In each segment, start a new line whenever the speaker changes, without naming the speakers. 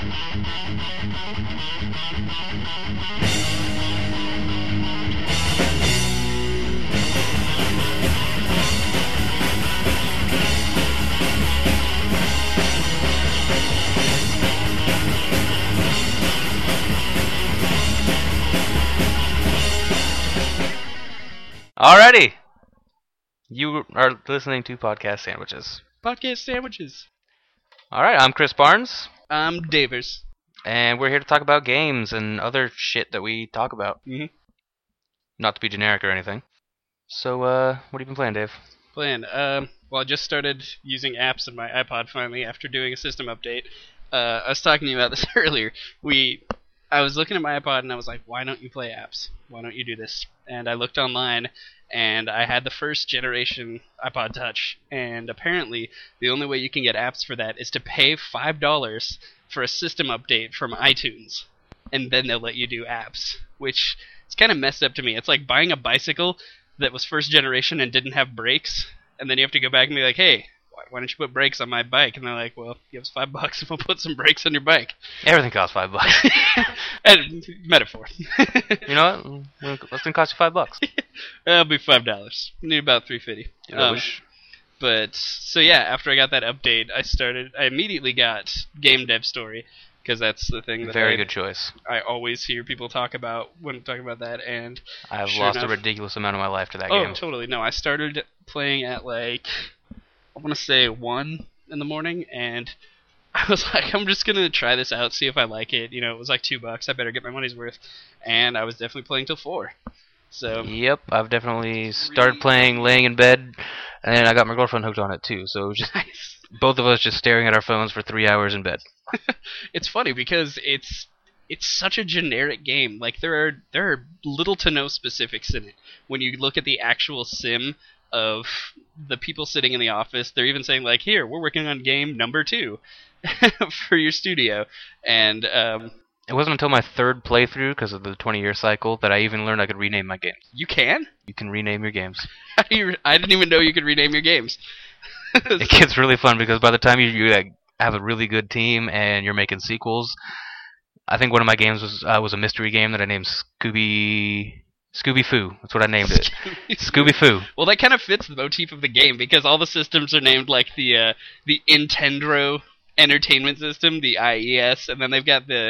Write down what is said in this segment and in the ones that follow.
Alrighty, you are listening to Podcast Sandwiches.
Podcast Sandwiches.
Alright, I'm Chris Barnes,
I'm Davers.
and we're here to talk about games and other shit that we talk about.
Mm-hmm.
Not to be generic or anything. So, what have you been playing, Dave?
Well, I just started using apps on my iPod finally after doing a system update. I was talking to you about this earlier. I was looking at my iPod and I was like, why don't you play apps? Why don't you do this? And I looked online and I had the first generation iPod Touch. And apparently the only way you can get apps for that is to pay $5 for a system update from iTunes. And then they'll let you do apps, which is kind of messed up to me. It's like buying a bicycle that was first generation and didn't have brakes. And then you have to go back and be like, hey, why don't you put brakes on my bike? And they're like, well, give us $5 and we'll put some brakes on your bike.
Everything costs $5.
And metaphor.
You know what? What's gonna cost you $5?
It'll be $5. You need about $3.50. But so yeah, after I got that update, I immediately got Game Dev Story because that's the thing that
Very good choice.
I always hear people talk about when talking about that, and
I have
sure
lost
enough,
a ridiculous amount of my life to that
oh,
game.
totally. No, I started playing at like, I want to say 1 in the morning, and I was like, I'm just going to try this out, see if I like it. You know, it was like $2. I better get my money's worth. And I was definitely playing till 4. So
Yep, I've definitely started playing laying in bed, and I got my girlfriend hooked on it too. So it was just
nice.
both of us just staring at our phones for 3 hours in bed.
It's funny because it's such a generic game. Like there are little to no specifics in it. When you look at the actual sim of the people sitting in the office, they're even saying like, here, we're working on game number 2 for your studio. And
it wasn't until my third playthrough, because of the 20-year cycle, that I even learned I could rename my games.
You can?
You can rename your games.
I didn't even know you could rename your games.
It gets really fun because by the time you like, have a really good team and you're making sequels, I think one of my games was a mystery game that I named Scooby-Foo. That's what I named it. Scooby-Foo.
Well, that kind of fits the motif of the game because all the systems are named like the Intendro Entertainment System, the IES, and then they've got the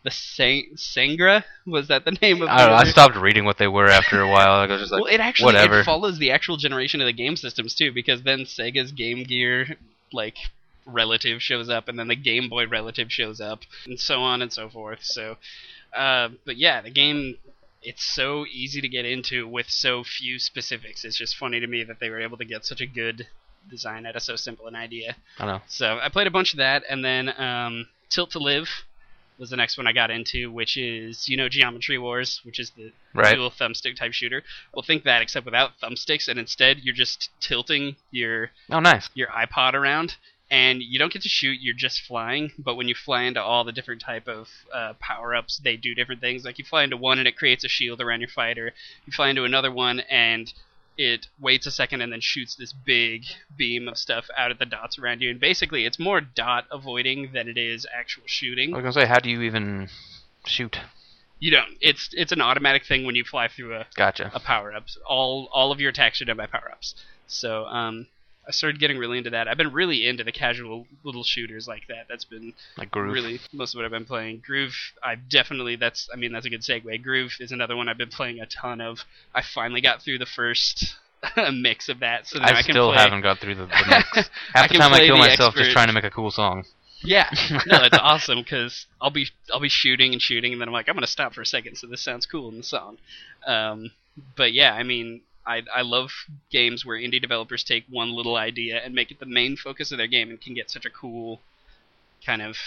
Sangra. Was that the name of?
I don't know. I stopped reading what they were after a while. I was just like,
well,
whatever.
It follows the actual generation of the game systems too, because then Sega's Game Gear like relative shows up, and then the Game Boy relative shows up, and so on and so forth. So, but yeah, the game, it's so easy to get into with so few specifics. It's just funny to me that they were able to get such a good design out of so simple an idea.
I know.
So I played a bunch of that, and then Tilt to Live was the next one I got into, which is, you know, Geometry Wars, which is the dual thumbstick type shooter. Well, think that, except without thumbsticks, and instead you're just tilting your your iPod around, and you don't get to shoot, you're just flying, but when you fly into all the different type of power-ups, they do different things. Like you fly into one and it creates a shield around your fighter. You fly into another one and it waits a second and then shoots this big beam of stuff out at the dots around you. And basically, it's more dot avoiding than it is actual shooting.
I was going to say, how do you even shoot?
You don't. It's an automatic thing when you fly through a power-up. All of your attacks are done by power-ups. So I started getting really into that. I've been really into the casual little shooters like that. That's been
like Groove.
Really most of what I've been playing. Groove, that's a good segue. Groove is another one I've been playing a ton of. I finally got through the first mix of that, so now I can play.
Haven't got through the mix. Half the time I kill myself just trying to make a cool song.
Yeah, no, it's awesome because I'll be shooting, and then I'm like, I'm gonna stop for a second, so this sounds cool in the song. But yeah, I mean, I love games where indie developers take one little idea and make it the main focus of their game and can get such a cool kind of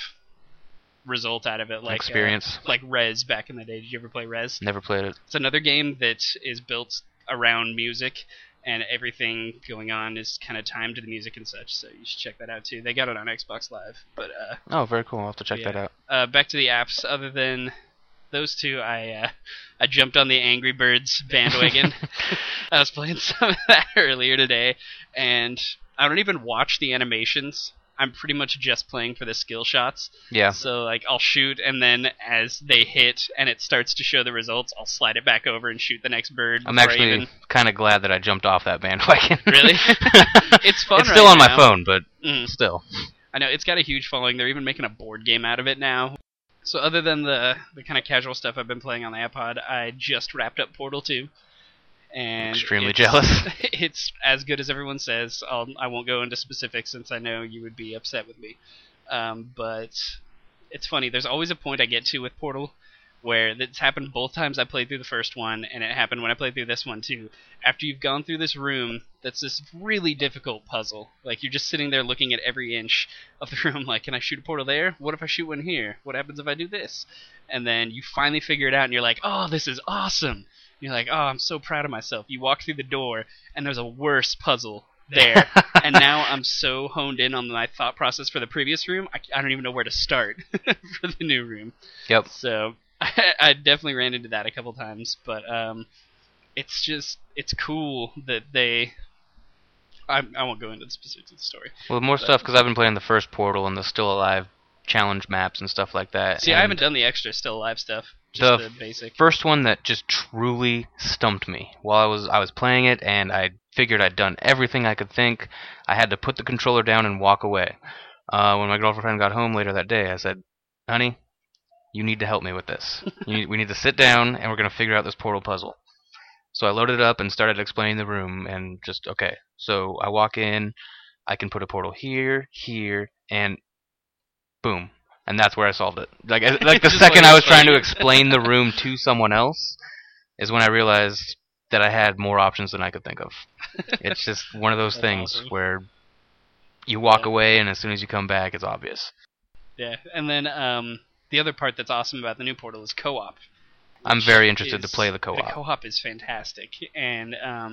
result out of it. Like
experience.
Like Rez back in the day. Did you ever play Rez?
Never played it.
It's another game that is built around music, and everything going on is kind of timed to the music and such, so you should check that out too. They got it on Xbox Live. But
oh, very cool. I'll have to check that
out. Back to the apps. Other than those two, I jumped on the Angry Birds bandwagon. I was playing some of that earlier today, and I don't even watch the animations. I'm pretty much just playing for the skill shots.
Yeah.
So like I'll shoot, and then as they hit and it starts to show the results, I'll slide it back over and shoot the next bird.
I'm actually kind of glad that I jumped off that bandwagon.
Really? It's fun.
It's still
right
on
now.
my phone, but still.
I know it's got a huge following. They're even making a board game out of it now. So other than the kind of casual stuff I've been playing on the iPod, I just wrapped up Portal 2. And
extremely jealous.
It's as good as everyone says. I won't go into specifics since I know you would be upset with me. But it's funny. There's always a point I get to with Portal where it's happened both times I played through the first one, and it happened when I played through this one too. After you've gone through this room that's this really difficult puzzle, like you're just sitting there looking at every inch of the room like, can I shoot a portal there? What if I shoot one here? What happens if I do this? And then you finally figure it out, and you're like, oh, this is awesome. You're like, oh, I'm so proud of myself. You walk through the door, and there's a worse puzzle there. And now I'm so honed in on my thought process for the previous room, I don't even know where to start for the new room.
Yep.
So I definitely ran into that a couple times. But it's cool that they... I won't go into the specifics of the story.
Well, more stuff, because I've been playing the first Portal and the Still Alive challenge maps and stuff like that.
See, I haven't done the extra Still Alive stuff. Just the basic.
First one that just truly stumped me while I was playing it, and I figured I'd done everything I could think. I had to put the controller down and walk away. When my girlfriend got home later that day, I said, honey, you need to help me with this. We need to sit down, and we're going to figure out this portal puzzle. So I loaded it up and started explaining the room, and just, okay, so I walk in, I can put a portal here, and boom. And that's where I solved it. Like the second I was trying to explain the room to someone else is when I realized that I had more options than I could think of. It's just one of those things awesome. Where you walk away, and as soon as you come back, it's obvious.
Yeah, and then the other part that's awesome about the new Portal is co-op.
I'm very interested to play the co-op.
The co-op is fantastic, and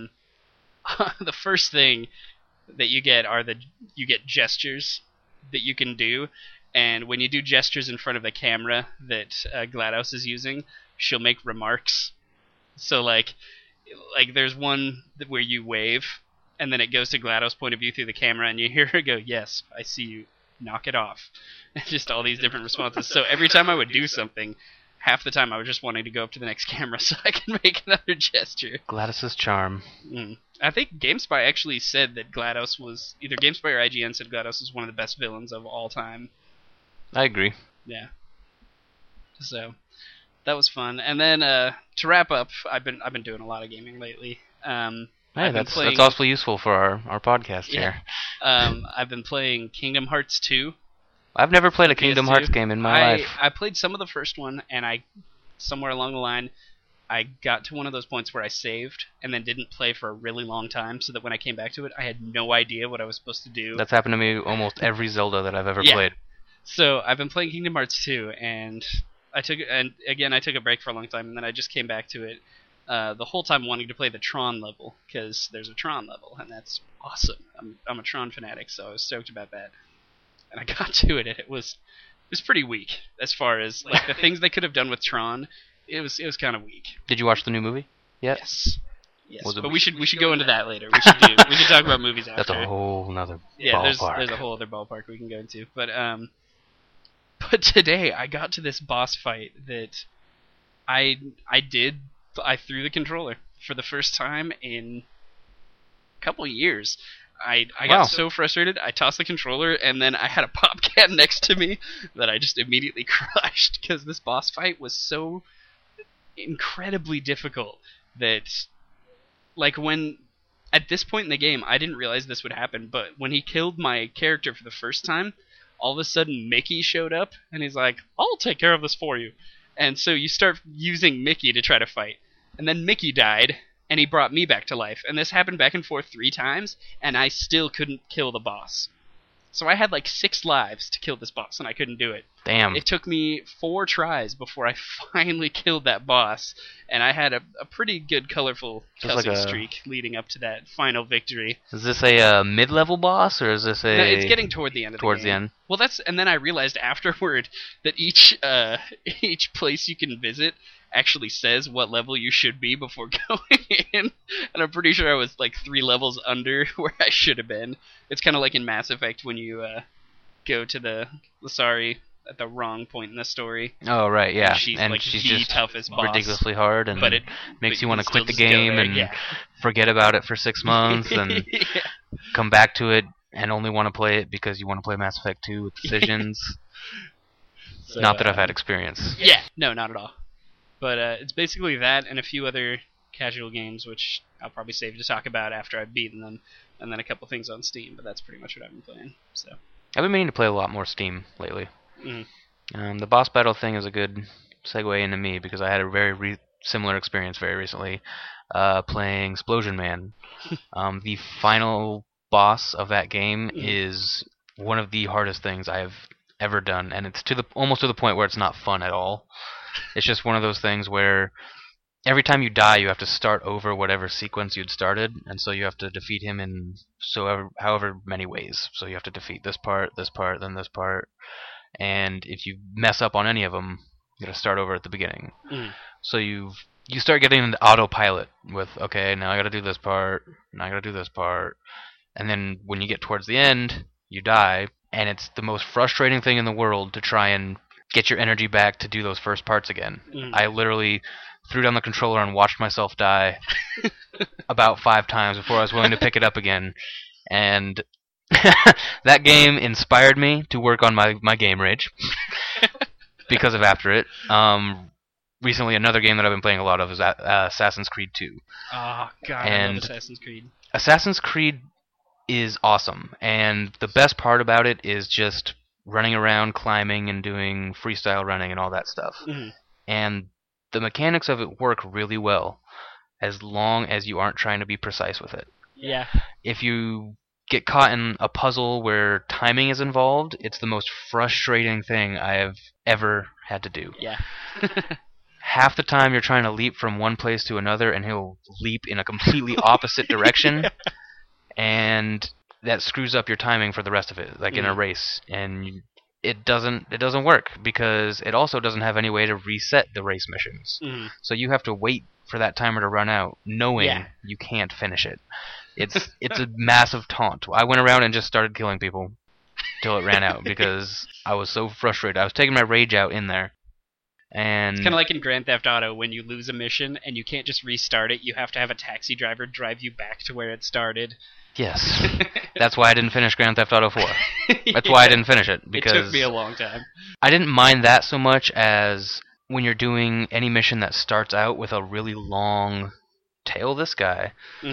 the first thing that you get you get gestures that you can do. And when you do gestures in front of the camera that GLaDOS is using, she'll make remarks. So like there's one where you wave, and then it goes to GLaDOS' point of view through the camera, and you hear her go, yes, I see you, knock it off. Just all these different responses. So every time I would do something, half the time I was just wanting to go up to the next camera so I can make another gesture.
GLaDOS's charm.
I think GameSpy actually said that GLaDOS was, either GameSpy or IGN said GLaDOS is one of the best villains of all time.
I agree.
Yeah. So that was fun. And then to wrap up, I've been doing a lot of gaming lately.
Hey, that's also useful for our podcast here.
I've been playing Kingdom Hearts 2.
I've never played a Kingdom Hearts game in my life.
I played some of the first one, and somewhere along the line, I got to one of those points where I saved and then didn't play for a really long time, so that when I came back to it, I had no idea what I was supposed to do.
That's happened to me almost every Zelda that I've ever played.
So I've been playing Kingdom Hearts 2, and I took a break for a long time, and then I just came back to it the whole time wanting to play the Tron level, because there's a Tron level, and that's awesome. I'm a Tron fanatic, so I was stoked about that. And I got to it, and it was pretty weak as far as like the things they could have done with Tron. It was kind of weak.
Did you watch the new movie yet?
Yes, but we should go into that later. We should talk about movies after.
That's a whole nother ballpark.
Yeah, there's a whole other ballpark we can go into. But today I got to this boss fight that I threw the controller for the first time in a couple of years. I got so frustrated, I tossed the controller, and then I had a pop can next to me that I just immediately crushed, because this boss fight was so incredibly difficult that, like, when at this point in the game I didn't realize this would happen, but when he killed my character for the first time, all of a sudden Mickey showed up, and he's like, I'll take care of this for you. And so you start using Mickey to try to fight, and then Mickey died, and he brought me back to life. And this happened back and forth 3 times, and I still couldn't kill the boss. So I had like 6 lives to kill this boss, and I couldn't do it.
Damn.
It took me 4 tries before I finally killed that boss, and I had a pretty good colorful cussing streak leading up to that final victory.
Is this a mid-level boss, or is this a...
No, it's getting toward the end of the game.
Towards the end.
Well, and then I realized afterward that each place you can visit actually says what level you should be before going in, and I'm pretty sure I was like 3 levels under where I should have been. It's kind of like in Mass Effect when you go to the Lasari at the wrong point in the story.
Oh, right, yeah.
And she's, like,
she's
the
just
toughest boss.
ridiculously hard, and
But it
makes
but
you want to
can
quit the
still just go
game
there,
and
yeah.
forget about it for 6 months and
Yeah.
come back to it and only want to play it because you want to play Mass Effect 2 with Decisions.
So,
Not that I've had experience.
Yeah, no, not at all. But it's basically that and a few other casual games, which I'll probably save to talk about after I've beaten them, and then a couple things on Steam. But that's pretty much what I've been playing. So.
I've been meaning to play a lot more Steam lately.
Mm.
The boss battle thing is a good segue into me because I had a very similar experience very recently playing Splosion Man. The final boss of that game is one of the hardest things I've ever done, and it's almost to the point where it's not fun at all. It's just one of those things where every time you die, you have to start over whatever sequence you'd started, and so you have to defeat him in however many ways. So you have to defeat this part, then this part, and if you mess up on any of them, you got to start over at the beginning. So you start getting into autopilot with, okay, now I got to do this part, now I got to do this part, and then when you get towards the end, you die, and it's the most frustrating thing in the world to try and get your energy back to do those first parts again. I literally threw down the controller and watched myself die about 5 times before I was willing to pick it up again. And that game inspired me to work on my game rage because of After It. Recently, another game that I've been playing a lot of is Assassin's Creed 2.
Oh, God, I love Assassin's Creed.
Assassin's Creed is awesome, and the best part about it is just running around, climbing, and doing freestyle running and all that stuff. And the mechanics of it work really well, as long as you aren't trying to be precise with it.
Yeah.
If you get caught in a puzzle where timing is involved, it's the most frustrating thing I have ever had to do.
Yeah.
Half the time you're trying to leap from one place to another, and he'll leap in a completely opposite direction, and that screws up your timing for the rest of it, like in a race. And it doesn't work because it also doesn't have any way to reset the race missions. So you have to wait for that timer to run out, knowing you can't finish it. It's a massive taunt. I went around and just started killing people till it ran out because I was so frustrated. I was taking my rage out in there. And
it's kind of like in Grand Theft Auto when you lose a mission and you can't just restart it. You have to have a taxi driver drive you back to where it started.
Yes. That's why I didn't finish Grand Theft Auto 4. That's why I didn't finish it. Because
it took me a long time.
I didn't mind that so much as when you're doing any mission that starts out with a really long tail this guy,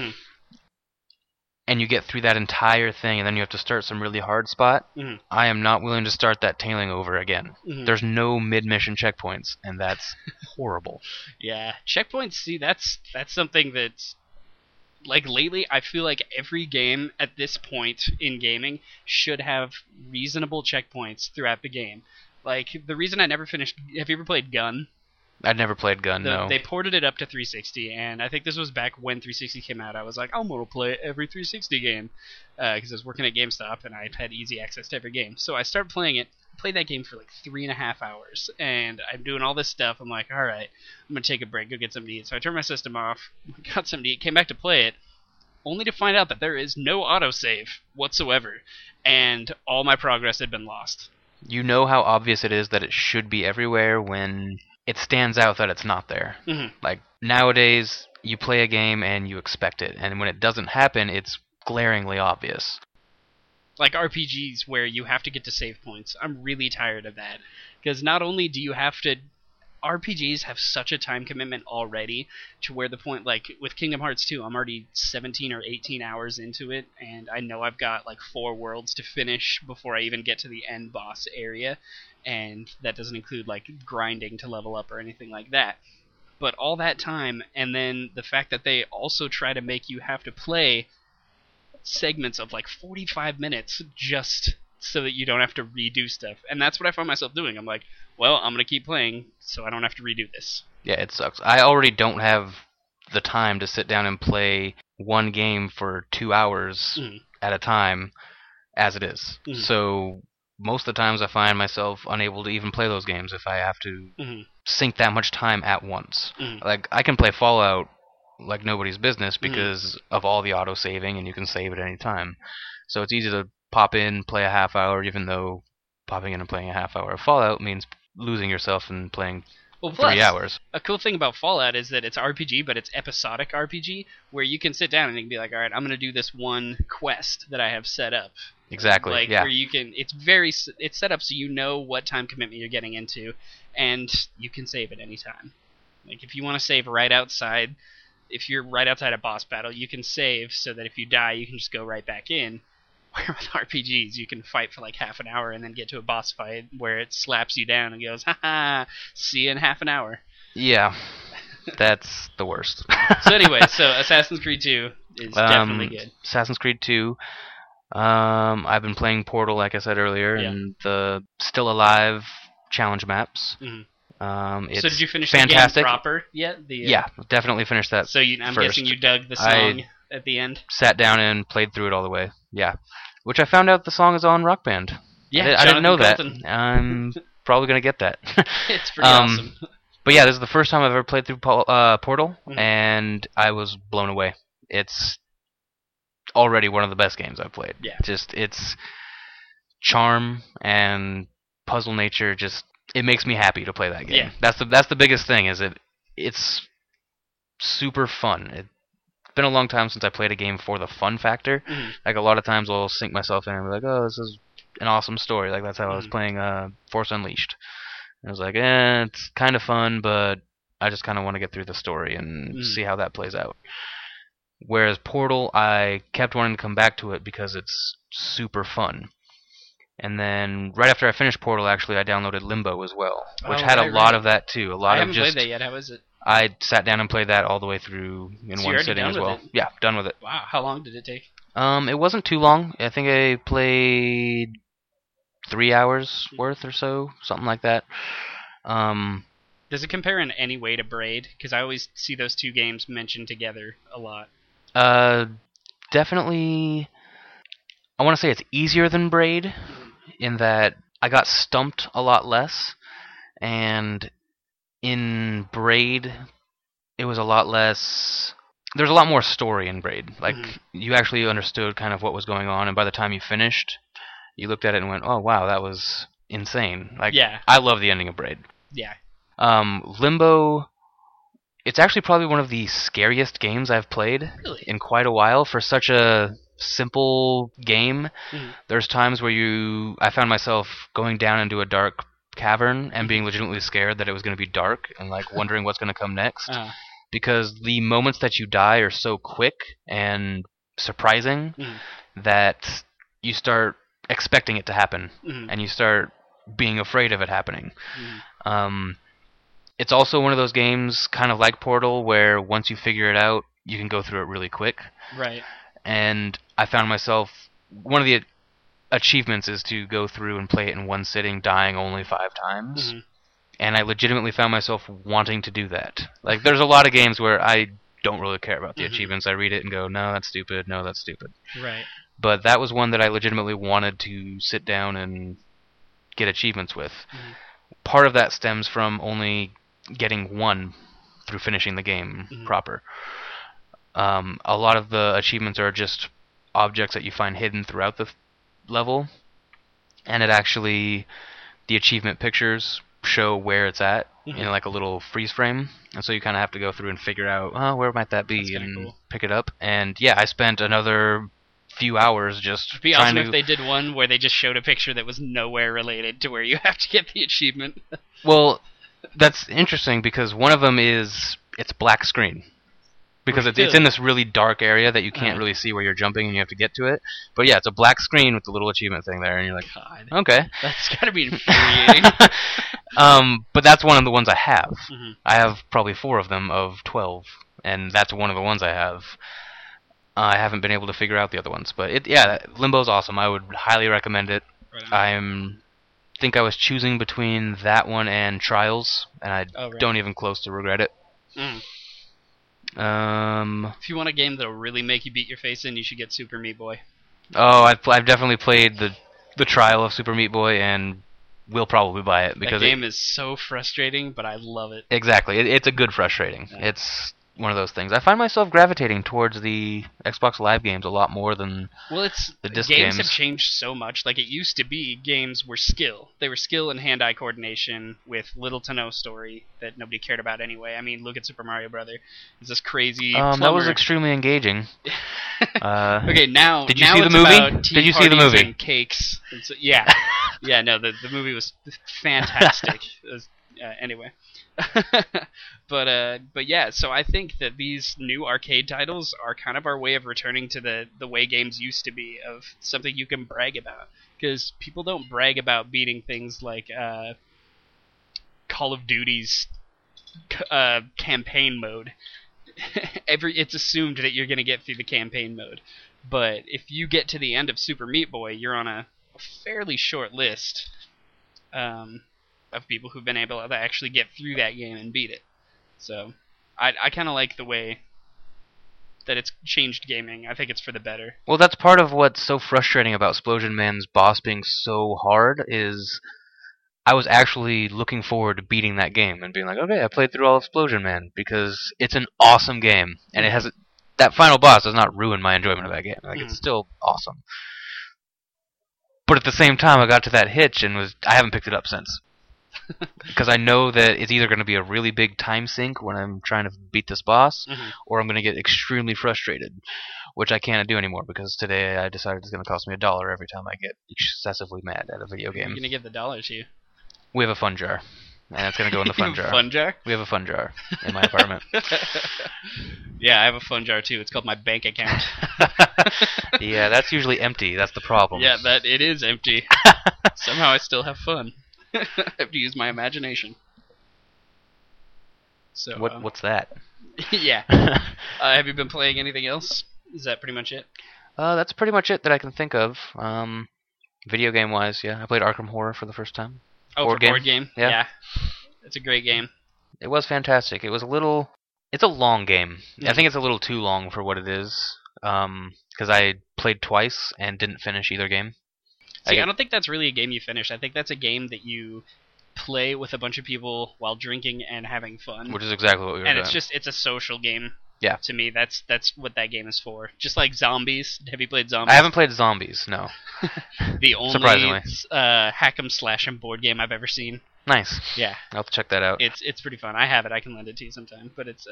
and you get through that entire thing, and then you have to start some really hard spot, I am not willing to start that tailing over again. There's no mid-mission checkpoints, and that's horrible.
Yeah. Checkpoints, see, that's something that's... Like, lately, I feel like every game at this point in gaming should have reasonable checkpoints throughout the game. Like, the reason I never finished... Have you ever played Gun?
I'd never played Gun, no.
They ported it up to 360, and I think this was back when 360 came out. I was like, I'm going to play every 360 game, because I was working at GameStop, and I had easy access to every game. So I started playing it, played that game for like 3.5 hours, and I'm doing all this stuff. I'm like, all right, I'm going to take a break, go get something to eat. So I turned my system off, got something to eat, came back to play it, only to find out that there is no autosave whatsoever, and all my progress had been lost.
You know how obvious it is that it should be everywhere when it stands out that it's not there. Like, nowadays, you play a game and you expect it, and when it doesn't happen, it's glaringly obvious.
Like RPGs where you have to get to save points. I'm really tired of that. Because not only do you have to... RPGs have such a time commitment already to where the point, like, with Kingdom Hearts 2, I'm already 17 or 18 hours into it, and I know I've got, like, 4 worlds to finish before I even get to the end boss area, and that doesn't include, like, grinding to level up or anything like that. But all that time, and then the fact that they also try to make you have to play segments of, like, 45 minutes just so that you don't have to redo stuff. And that's what I find myself doing. I'm like, well, I'm going to keep playing so I don't have to redo this.
Yeah, it sucks. I already don't have the time to sit down and play one game for 2 hours at a time as it is. So most of the times I find myself unable to even play those games if I have to sink that much time at once. Like, I can play Fallout like nobody's business because of all the auto-saving, and you can save at any time. So it's easy to pop in, play a half hour, even though popping in and playing a half hour of Fallout means losing yourself and playing
Well, plus,
3 hours.
a cool thing about Fallout is that it's RPG, but it's episodic RPG, where you can sit down and you can be like, all right, I'm going to do this one quest that I have set up.
Exactly.
Like,
yeah.
where you can, it's set up so you know what time commitment you're getting into, and you can save at any time. Like, if you want to save right outside, if you're right outside a boss battle, you can save so that if you die, you can just go right back in. Where with RPGs, you can fight for like half an hour and then get to a boss fight where it slaps you down and goes, haha, see you in half an hour.
Yeah. That's the worst.
So anyway, Assassin's Creed 2 is definitely good.
Assassin's Creed 2. I've been playing Portal, like I said earlier, and the Still Alive challenge maps.
Mm-hmm.
It's
so did you finish
fantastic.
the game proper yet?
Yeah, definitely finished that.
So I'm
first.
guessing you dug the song at the end?
Sat down and played through it all the way. Yeah. Which I found out the song is on Rock Band.
Yeah,
I didn't know
Colton.
that. I'm probably going to get that.
It's pretty awesome.
But yeah, this is the first time I've ever played through Portal, and I was blown away. It's already one of the best games I've played.
Yeah.
Just its charm and puzzle nature, it makes me happy to play that game.
Yeah.
That's the biggest thing, is it's super fun. It's been a long time since I played a game for the fun factor.
Mm-hmm.
Like, a lot of times I'll sink myself in and be like, oh, this is an awesome story. Like, that's how I was playing Force Unleashed. And I was like, it's kind of fun, but I just kind of want to get through the story and see how that plays out. Whereas Portal, I kept wanting to come back to it because it's super fun. And then right after I finished Portal, actually, I downloaded Limbo as well, which had a lot of that too.
I haven't played that yet. How is it?
I sat down and played that all the way through in one sitting as well. Yeah, done with it.
Wow, how long did it take?
It wasn't too long. I think I played 3 hours worth or so, something like that.
Does it compare in any way to Braid? Because I always see those two games mentioned together a lot.
Definitely. I want to say it's easier than Braid in that I got stumped a lot less, and in Braid it was a lot less. There's a lot more story in Braid. Like, you actually understood kind of what was going on, and by the time you finished, you looked at it and went, oh wow, that was insane. Like, I love the ending of Braid.
Yeah.
Limbo, it's actually probably one of the scariest games I've played in quite a while for such a simple game. There's times where I found myself going down into a dark cavern and being legitimately scared that it was going to be dark and like wondering what's going to come next. Because the moments that you die are so quick and surprising that you start expecting it to happen and you start being afraid of it happening. It's also one of those games, kind of like Portal, where once you figure it out, you can go through it really quick.
Right.
And I found myself, one of the achievements is to go through and play it in one sitting, dying only 5 times. And I legitimately found myself wanting to do that. Like, there's a lot of games where I don't really care about the achievements. I read it and go, no, that's stupid, no, that's stupid.
Right.
But that was one that I legitimately wanted to sit down and get achievements with. Part of that stems from only getting one through finishing the game proper. A lot of the achievements are just objects that you find hidden throughout the level, and the achievement pictures show where it's at in like a little freeze frame, and so you kind of have to go through and figure out, where might that be, and pick it up. And yeah, I spent another few hours just
It'd be awesome if they did one where they just showed a picture that was nowhere related to where you have to get the achievement.
Well, that's interesting because one of them it's black screen. Because it's in this really dark area that you can't really see where you're jumping and you have to get to it. But yeah, it's a black screen with the little achievement thing there, and you're like,
God,
okay.
That's gotta be infuriating.
But that's one of the ones I have. I have probably 4 of them of 12, and that's one of the ones I have. I haven't been able to figure out the other ones. But Limbo's awesome. I would highly recommend it. Right. Think I was choosing between that one and Trials, and I don't even close to regret it.
If you want a game that'll really make you beat your face in, you should get Super Meat Boy.
Oh, I've definitely played the trial of Super Meat Boy, and will probably buy it because
that game is so frustrating, but I love it.
Exactly, it's a good frustrating. Yeah. one of those things. I find myself gravitating towards the Xbox Live games a lot more than
Well, it's
the disc
games
games.
have changed so much. Like, it used to be games were skill. They were skill and hand-eye coordination with little to no story that nobody cared about anyway. I mean, look at Super Mario Brother. It's this crazy
that was
plumber.
extremely engaging.
Okay, now
Did you
now
see the
it's
movie?
about tea
Did you see the
parties
movie?
and cakes. And so, yeah, yeah. No, the movie was fantastic. It was, anyway. But yeah, so I think that these new arcade titles are kind of our way of returning to the way games used to be, of something you can brag about. Because people don't brag about beating things like Call of Duty's campaign mode. It's assumed that you're going to get through the campaign mode. But if you get to the end of Super Meat Boy, you're on a fairly short list of people who've been able to actually get through that game and beat it. So I kind of like the way that it's changed gaming. I think it's for the better.
Well, that's part of what's so frustrating about Splosion Man's boss being so hard is I was actually looking forward to beating that game and being like, okay, I played through all of Splosion Man because it's an awesome game, and it has that final boss does not ruin my enjoyment of that game. Like, it's still awesome. But at the same time, I got to that hitch and I haven't picked it up since. Because I know that it's either going to be a really big time sink when I'm trying to beat this boss, or I'm going to get extremely frustrated, which I can't do anymore because today I decided it's going to cost me $1 every time I get excessively mad at a video game.
You're going to give the dollar to you.
We have a fun jar, and it's going to go in the fun jar.
Fun jar?
We have a fun jar in my apartment.
Yeah, I have a fun jar too. It's called my bank account.
Yeah, that's usually empty. That's the problem.
Yeah, that it is empty. Somehow I still have fun. I have to use my imagination. So
what's that?
Yeah. Have you been playing anything else? Is that pretty much it?
That's pretty much it that I can think of. Video game wise, yeah. I played Arkham Horror for the first time.
Oh, board game?
Yeah.
It's a great game.
It was fantastic. It's a long game. I think it's a little too long for what it is. Because I played twice and didn't finish either game.
See, I don't think that's really a game you finish. I think that's a game that you play with a bunch of people while drinking and having fun.
Which is exactly what we were doing.
And it's a social game.
Yeah.
To me, that's what that game is for. Just like Zombies. Have you played Zombies?
I haven't played Zombies, no.
The only
Surprisingly.
hack 'em slash 'em board game I've ever seen.
Nice.
Yeah.
I'll have to check that out.
It's pretty fun. I have it. I can lend it to you sometime. But it's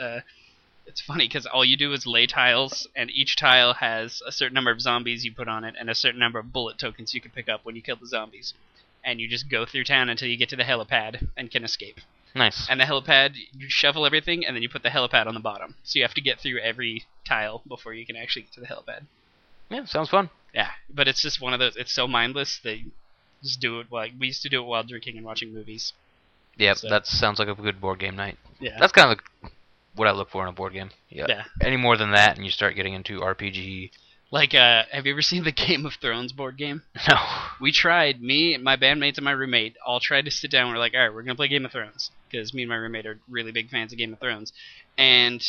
funny because all you do is lay tiles, and each tile has a certain number of zombies you put on it and a certain number of bullet tokens you can pick up when you kill the zombies. And you just go through town until you get to the helipad and can escape.
Nice.
And the helipad, you shovel everything, and then you put the helipad on the bottom. So you have to get through every tile before you can actually get to the helipad.
Yeah, sounds fun.
Yeah, but it's just one of those, it's so mindless that you just do it like, we used to do it while drinking and watching movies.
Yeah,
So-
that sounds like a good board game night.
Yeah.
That's kind of what I look for in a board game.
Yeah.
Any more than that, and you start getting into RPG.
Like, have you ever seen the Game of Thrones board game?
No.
We tried, me, my bandmates, and my roommate all tried to sit down. We're like, all right, we're going to play Game of Thrones. Because me and my roommate are really big fans of Game of Thrones. And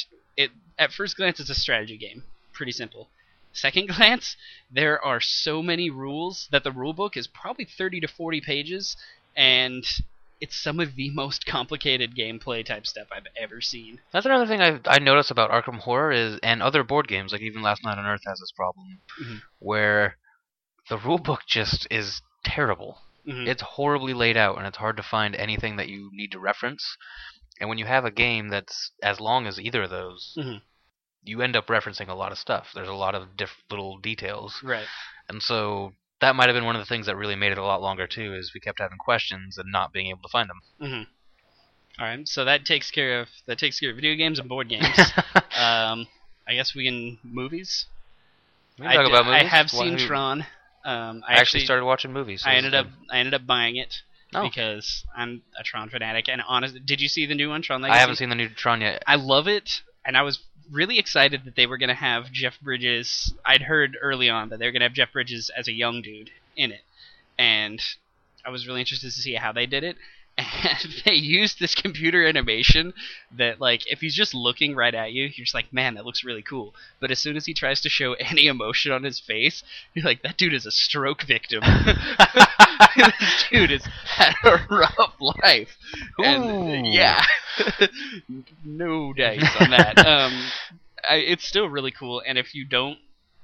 at first glance, it's a strategy game. Pretty simple. Second glance, there are so many rules that the rule book is probably 30 to 40 pages. And it's some of the most complicated gameplay type stuff I've ever seen.
That's another thing I notice about Arkham Horror is, and other board games, like even Last Night on Earth has this problem, where the rulebook just is terrible. It's horribly laid out, and it's hard to find anything that you need to reference. And when you have a game that's as long as either of those, you end up referencing a lot of stuff. There's a lot of little details.
Right.
And so that might have been one of the things that really made it a lot longer, too, is we kept having questions and not being able to find them.
All right, so that takes care of video games and board games. I guess we can movies.
We can talk about movies.
I have seen Tron. I
actually started watching movies. So
I ended up buying it
Oh.
because I'm a Tron fanatic. And honestly, did you see the new one, Tron
I
Legacy?
haven't seen the new Tron yet.
I love it, and I was really excited that they were going to have Jeff Bridges. I'd heard early on that they were going to have Jeff Bridges as a young dude in it, and I was really interested to see how they did it. And they used this computer animation that, like, if he's just looking right at you, you're just like, man, that looks really cool. But as soon as he tries to show any emotion on his face, you're like, that dude is a stroke victim. This dude has had a rough life. And, yeah. No dice on that. It's still really cool, and if you don't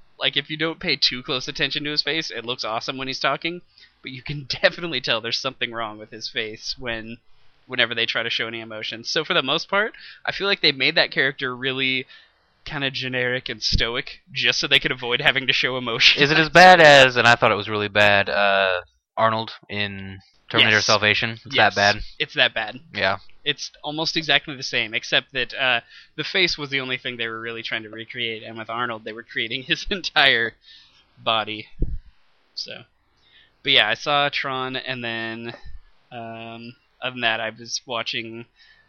pay too close attention to his face, it looks awesome when he's talking, but you can definitely tell there's something wrong with his face whenever they try to show any emotion. So for the most part, I feel like they made that character really kind of generic and stoic just so they could avoid having to show emotion.
Is it as bad as, and I thought it was really bad, Arnold in Terminator
Yes.
Salvation? It's
Yes,
that bad?
It's that bad.
Yeah.
It's almost exactly the same, except that the face was the only thing they were really trying to recreate, and with Arnold, they were creating his entire body. So, but yeah, I saw Tron, and then other than that, I was watching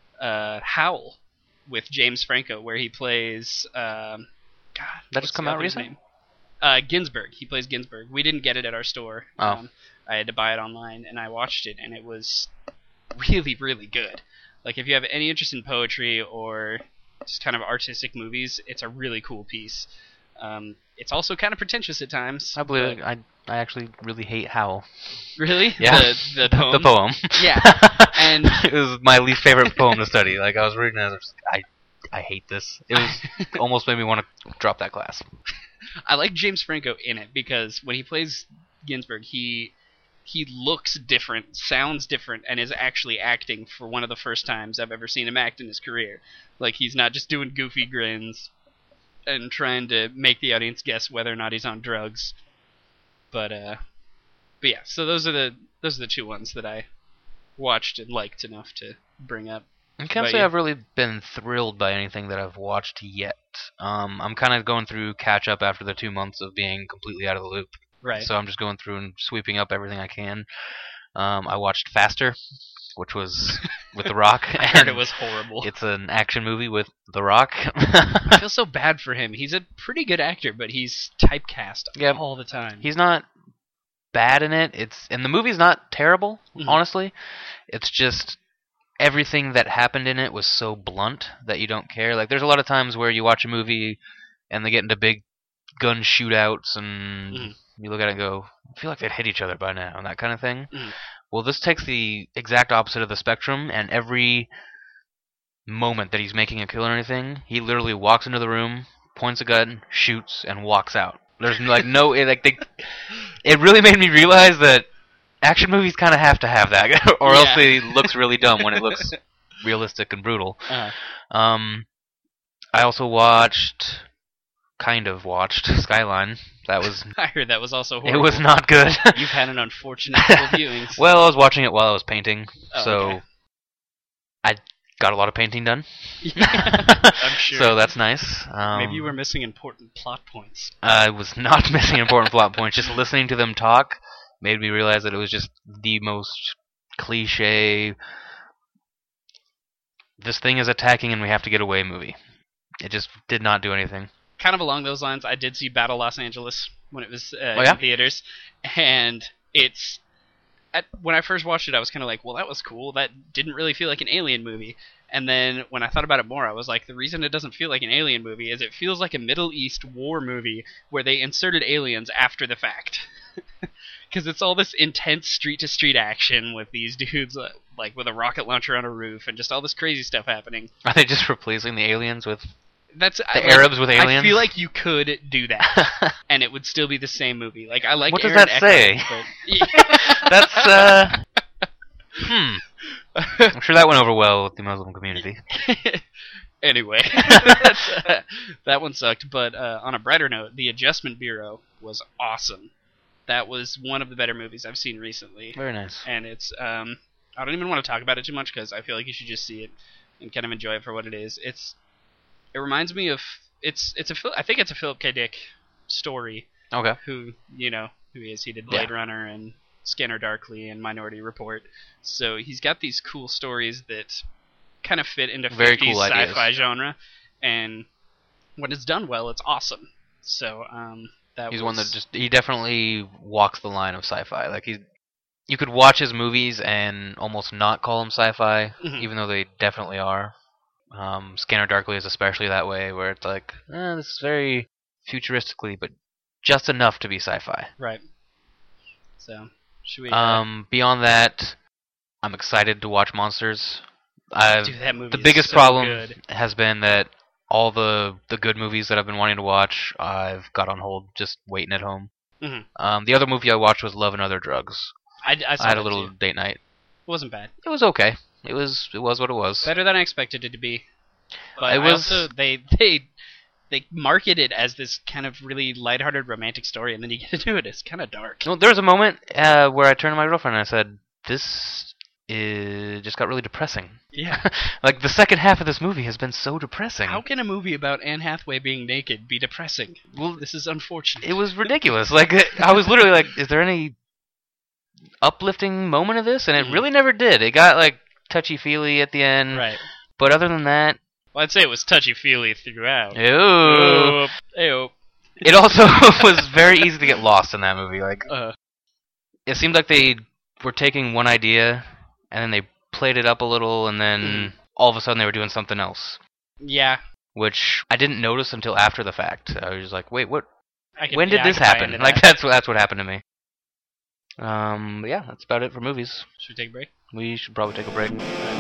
Howl with James Franco, where he plays God.
That just come out
recently? Ginsberg. He plays Ginsberg. We didn't get it at our store.
Oh.
I had to buy it online, and I watched it, and it was really, really good. Like, if you have any interest in poetry or just kind of artistic movies, it's a really cool piece. It's also kind of pretentious at times.
I believe it. I actually really hate Howl.
Really?
Yeah.
The poem?
The poem.
Yeah. And
it was my least favorite poem to study. Like, I was reading it, and I was like, I hate this. It was almost made me want to drop that class.
I like James Franco in it because when he plays Ginsberg, he looks different, sounds different, and is actually acting for one of the first times I've ever seen him act in his career. Like, he's not just doing goofy grins and trying to make the audience guess whether or not he's on drugs. But yeah, so those are the two ones that I watched and liked enough to bring up.
I can't say I've really been thrilled by anything that I've watched yet. I'm kind of going through catch up after the 2 months of being completely out of the loop.
Right.
So I'm just going through and sweeping up everything I can. I watched Faster, which was with The Rock.
I heard it was horrible.
It's an action movie with The Rock.
I feel so bad for him. He's a pretty good actor, but he's typecast all the time.
He's not bad in it. And the movie's not terrible, honestly. It's just everything that happened in it was so blunt that you don't care. Like, there's a lot of times where you watch a movie and they get into big gun shootouts and you look at it and go, I feel like they'd hit each other by now, and that kind of thing. Well, this takes the exact opposite of the spectrum, and every moment that he's making a kill or anything, he literally walks into the room, points a gun, shoots, and walks out. There's like no it really made me realize that action movies kind of have to have that, or else it looks really dumb when it looks realistic and brutal. I also watched Skyline. That was.
I heard that was also horrible.
It was not good.
You've had an unfortunate couple viewings.
Well, I was watching it while I was painting, so
okay.
I got a lot of painting done.
I'm sure.
So that's nice.
Maybe you were missing important plot points.
I was not missing important plot points. Just listening to them talk made me realize that it was just the most cliche. This thing is attacking and we have to get away movie. It just did not do anything.
Kind of along those lines, I did see Battle Los Angeles when it was
Oh, yeah?
in theaters, and when I first watched it, I was kind of like, well, that was cool. That didn't really feel like an alien movie. And then when I thought about it more, I was like, the reason it doesn't feel like an alien movie is it feels like a Middle East war movie where they inserted aliens after the fact. Because it's all this intense street-to-street action with these dudes like with a rocket launcher on a roof and just all this crazy stuff happening.
Are they just replacing the aliens with
Arabs
with aliens?
I feel like you could do that, and it would still be the same movie. Like, I like.
What
Aaron
does that say?
But,
That's I'm sure that went over well with the Muslim community.
Anyway, that one sucked. But on a brighter note, The Adjustment Bureau was awesome. That was one of the better movies I've seen recently.
Very nice.
And it's I don't even want to talk about it too much because I feel like you should just see it and kind of enjoy it for what it is. It reminds me of I think it's a Philip K. Dick story.
Okay.
Who he is. He did Blade Runner and Scanner Darkly and Minority Report. So he's got these cool stories that kind of fit into
Very
50s
cool
sci-fi
ideas.
genre, and when it's done well, it's awesome. So
He's one that he definitely walks the line of sci-fi. Like you could watch his movies and almost not call them sci-fi,
Mhm.
even though they definitely are. Scanner Darkly is especially that way, where it's like, this is very futuristically, but just enough to be sci-fi.
Right. So, should we...
Beyond that, I'm excited to watch Monsters.
dude, that movie
The
is
biggest
so
problem
good.
has been that all the good movies that I've been wanting to watch, I've got on hold, just waiting at home.
Mhm.
The other movie I watched was Love and Other Drugs.
I saw
I had a
that
little
too.
date night.
It wasn't bad.
It was okay. It was what it was.
Better than I expected it to be. But
It
I
was-
also they market it as this kind of really lighthearted romantic story, and then you get into it, it's kind of dark.
Well, there was a moment where I turned to my girlfriend and I said, "This just got really depressing."
Yeah.
Like the second half of this movie has been so depressing.
How can a movie about Anne Hathaway being naked be depressing?
Well,
This is unfortunate.
it was ridiculous. Like I was literally like, "Is there any uplifting moment of this?" And it
Mhm.
really never did. It got like touchy-feely at the end.
Right.
But other than that,
Well, I'd say it was touchy-feely throughout.
ew.
Ew.
It also was very easy to get lost in that movie. Like it seemed like they were taking one idea and then they played it up a little, and then all of a sudden they were doing something else,
Yeah.
which I didn't notice until after the fact. I was just like, "Wait, what?
I
When did
I
this
could buy
happen?"
into
Like
that.
that's what happened to me. But yeah, that's about it for movies.
Should we take a break?
We should probably take a break.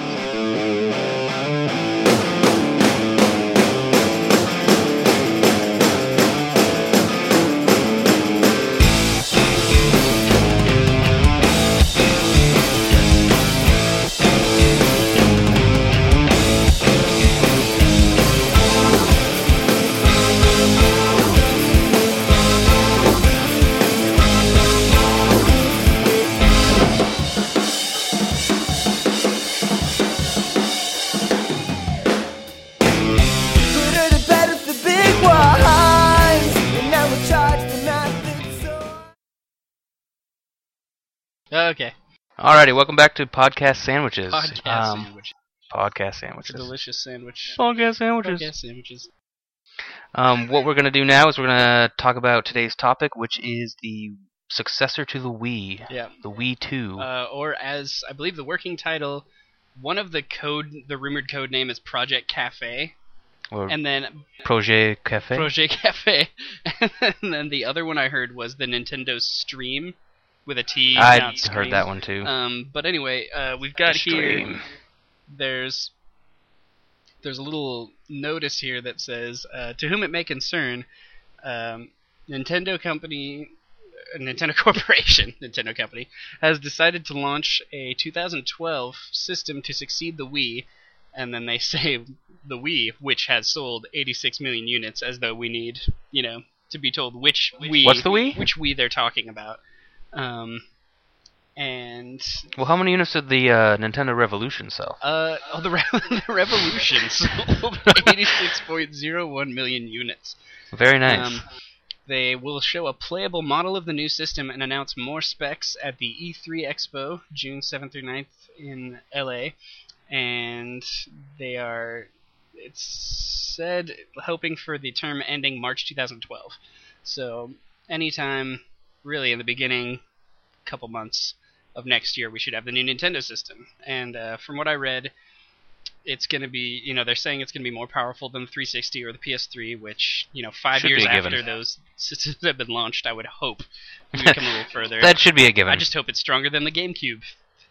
Okay.
Alrighty, welcome back to Podcast Sandwiches.
Podcast sandwich.
Podcast
It's a
Sandwiches.
delicious sandwich.
Podcast Sandwiches.
Podcast sandwiches.
What we're going to do now is we're going to talk about today's topic, which is the successor to the Wii,
Yeah.
the Wii 2.
Or as I believe the working title, one of the rumored code name is Project Cafe,
or
and then
Projet Cafe.
Project Cafe, and then the other one I heard was the Nintendo Stream with a T.
I
not Scream.
heard that one too.
But anyway, we've got
The
here.
Stream.
There's a little notice here that says, "To whom it may concern, Nintendo Corporation, Nintendo Company, has decided to launch a 2012 system to succeed the Wii," and then they say the Wii, which has sold 86 million units, as though we need, to be told which Wii.
What's the Wii?
Which Wii they're talking about. And
Well, how many units did the Nintendo Revolution sell?
the Revolution sold 86.01 million units.
Very nice.
They will show a playable model of the new system and announce more specs at the E3 Expo, June 7th through 9th in LA. And it's said, hoping for the term ending March 2012. So anytime, really in the beginning, couple months of next year, we should have the new Nintendo system. And from what I read, it's going to be, they're saying it's going to be more powerful than the 360 or the PS3, which, 5
Should
years
be a given.
after those systems have been launched, I would hope we would come a little further.
That should be a given.
I just hope it's stronger than the GameCube.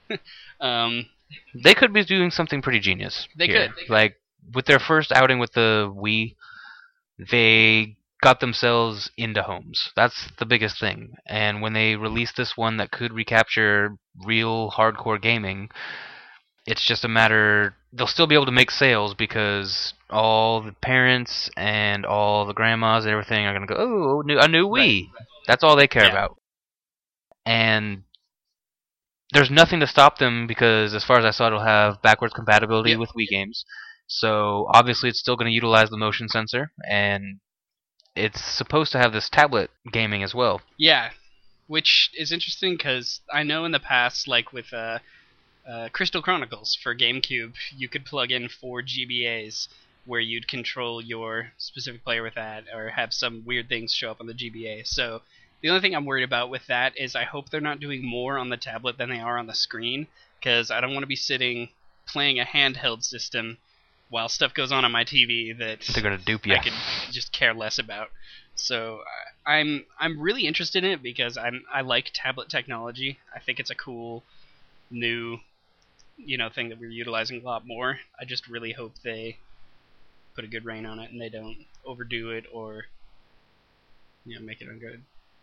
They could be doing something pretty genius.
They
here.
could.
Like, with their first outing with the Wii, they got themselves into homes. That's the biggest thing. And when they release this one that could recapture real hardcore gaming, it's just a matter... They'll still be able to make sales because all the parents and all the grandmas and everything are going to go, "Oh, a new Wii."
Right.
That's all they care
Yeah.
about. And there's nothing to stop them because, as far as I saw, it'll have backwards compatibility
Yep.
with Wii games. So obviously it's still going to utilize the motion sensor, and it's supposed to have this tablet gaming as well.
Yeah, which is interesting because I know in the past, like with Crystal Chronicles for GameCube, you could plug in 4 GBAs where you'd control your specific player with that, or have some weird things show up on the GBA. So The only thing I'm worried about with that is I hope they're not doing more on the tablet than they are on the screen, because I don't want to be sitting playing a handheld system while stuff goes on my TV that
They're gonna dupe you.
I could just care less about. So I'm really interested in it because I like tablet technology. I think it's a cool new thing that we're utilizing a lot more. I just really hope they put a good rein on it and they don't overdo it or make it ungood.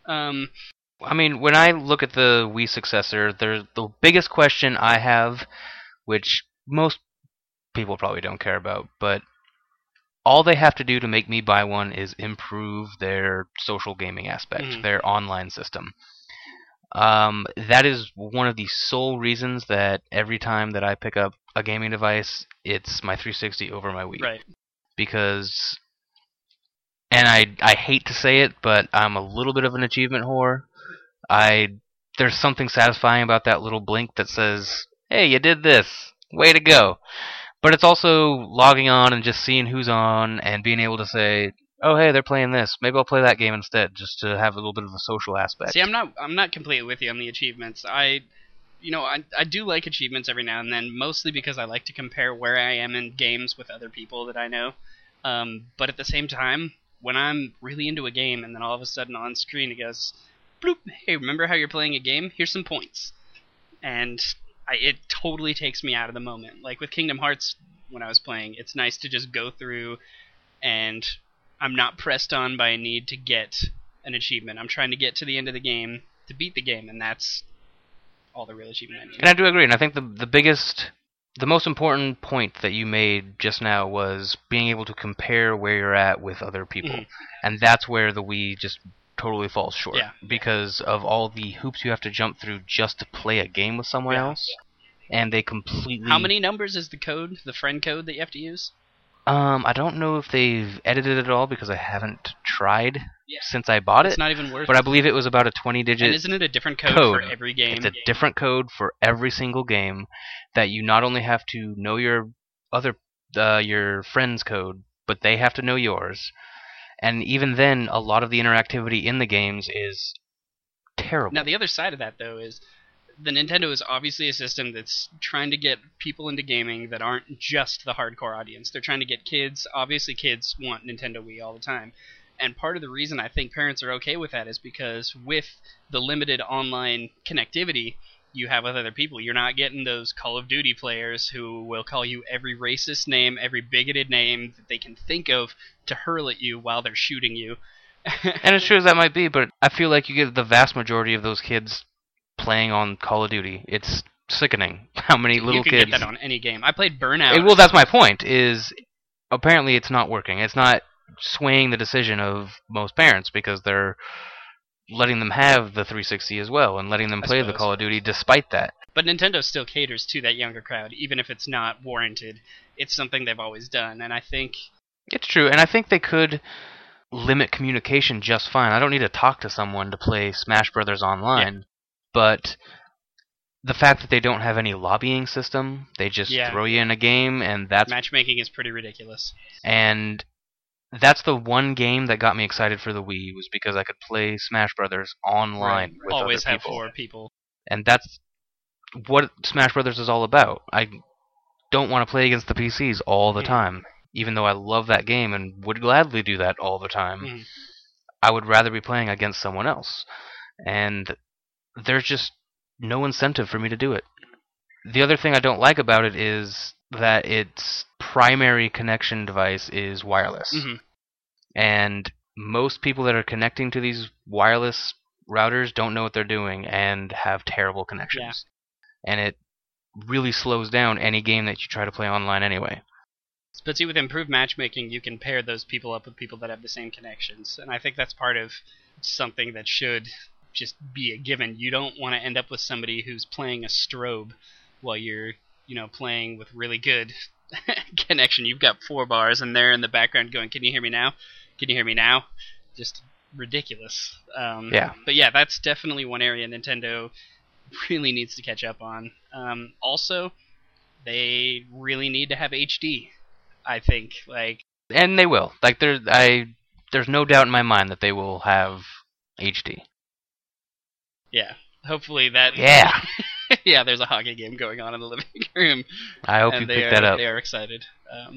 I mean, when I look at the Wii successor, the biggest question I have, which most people probably don't care about, but all they have to do to make me buy one is improve their social gaming aspect, their online system. That is one of the sole reasons that every time that I pick up a gaming device, it's my 360 over my Wii.
Right.
Because, and I hate to say it, but I'm a little bit of an achievement whore. There's something satisfying about that little blink that says, "Hey, you did this. Way to go." But it's also logging on and just seeing who's on and being able to say, "Oh, hey, they're playing this. Maybe I'll play that game instead," just to have a little bit of a social aspect.
See, I'm not completely with you on the achievements. I do like achievements every now and then, mostly because I like to compare where I am in games with other people that I know. But at the same time, when I'm really into a game and then all of a sudden on screen it goes, bloop, hey, remember how you're playing a game? Here's some points. And it totally takes me out of the moment. Like with Kingdom Hearts, when I was playing, it's nice to just go through and I'm not pressed on by a need to get an achievement. I'm trying to get to the end of the game to beat the game, and that's all the real achievement I need.
And I do agree, and I think the most important point that you made just now was being able to compare where you're at with other people. And that's where the Wii just totally falls short.
Yeah.
Because of all the hoops you have to jump through just to play a game with someone else. And they completely...
How many numbers is the code, the friend code that you have to use?
I don't know if they've edited it at all because I haven't tried since I bought it.
It's not even worth it.
But I believe it was about a 20-digit
And isn't it a different code for every game?
It's a different code for every single game that you not only have to know your friend's code, but they have to know yours. And even then, a lot of the interactivity in the games is terrible.
Now, the other side of that, though, is the Nintendo is obviously a system that's trying to get people into gaming that aren't just the hardcore audience. They're trying to get kids. Obviously, kids want Nintendo Wii all the time. And part of the reason I think parents are okay with that is because with the limited online connectivity you have with other people, you're not getting those Call of Duty players who will call you every racist name, every bigoted name that they can think of to hurl at you while they're shooting you.
And as true as that might be, but I feel like you get the vast majority of those kids playing on Call of Duty. It's sickening how many little kids...
You can get that on any game. I played Burnout.
Well, that's my point, is apparently it's not working. It's not swaying the decision of most parents because they're letting them have the 360 as well and letting them play the Call of Duty despite that.
But Nintendo still caters to that younger crowd, even if it's not warranted. It's something they've always done, and I think...
It's true, and I think they could limit communication just fine. I don't need to talk to someone to play Smash Brothers online, but the fact that they don't have any lobbying system, they just throw you in a game, and that's...
Matchmaking is pretty ridiculous.
And that's the one game that got me excited for the Wii, was because I could play Smash Brothers online with
Always
other
have 4 people.
And that's what Smash Brothers is all about. I don't want to play against the PCs all the time, even though I love that game and would gladly do that all the time. I would rather be playing against someone else. And there's just no incentive for me to do it. The other thing I don't like about it is that its primary connection device is wireless. And most people that are connecting to these wireless routers don't know what they're doing and have terrible connections. And it really slows down any game that you try to play online anyway.
But see, with improved matchmaking, you can pair those people up with people that have the same connections. And I think that's part of something that should just be a given. You don't want to end up with somebody who's playing a strobe while you're, playing with really good connection. You've got 4 bars, and they're in the background going, "Can you hear me now? Can you hear me now?" Just ridiculous. But yeah, that's definitely one area Nintendo really needs to catch up on. Also, they really need to have HD, I think.
And they will. There's no doubt in my mind that they will have HD.
Yeah. Hopefully that.
Yeah.
Yeah, there's a hockey game going on in the living room.
I hope you
and
pick that up.
They are excited.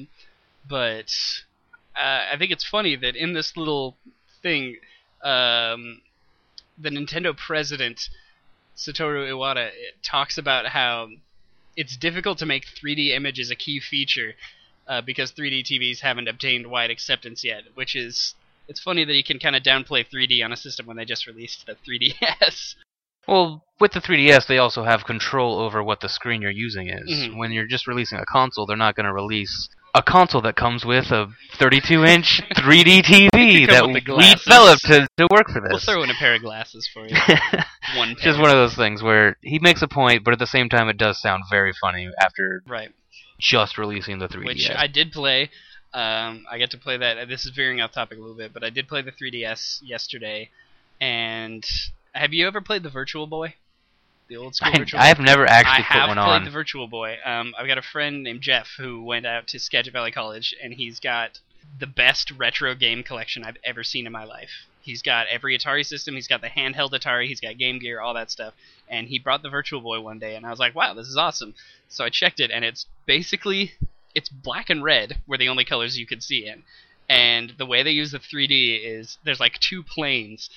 But I think it's funny that in this little thing, the Nintendo president, Satoru Iwata, talks about how it's difficult to make 3D images a key feature because 3D TVs haven't obtained wide acceptance yet, which is... It's funny that you can kind of downplay 3D on a system when they just released the 3DS.
Well, with the 3DS, they also have control over what the screen you're using is.
Mhm.
When you're just releasing a console, they're not going to release a console that comes with a 32-inch 3D TV
Come
that
with
we
the glasses.
developed to work for this.
We'll throw in a pair of glasses for you. One
It's just
pair.
one of those things where he makes a point, but at the same time, it does sound very funny after
Right.
just releasing the 3DS.
Which I did play. I got to play that. This is veering off topic a little bit, but I did play the 3DS yesterday. And have you ever played the Virtual Boy? The old school Virtual Boy?
I have never actually
I
put
have
one
played
on.
the Virtual Boy. I've got a friend named Jeff who went out to Skagit Valley College, and he's got the best retro game collection I've ever seen in my life. He's got every Atari system. He's got the handheld Atari. He's got Game Gear, all that stuff. And he brought the Virtual Boy one day, and I was like, wow, this is awesome. So I checked it, and it's basically... It's black and red were the only colors you could see in. And the way they use the 3D is there's like two planes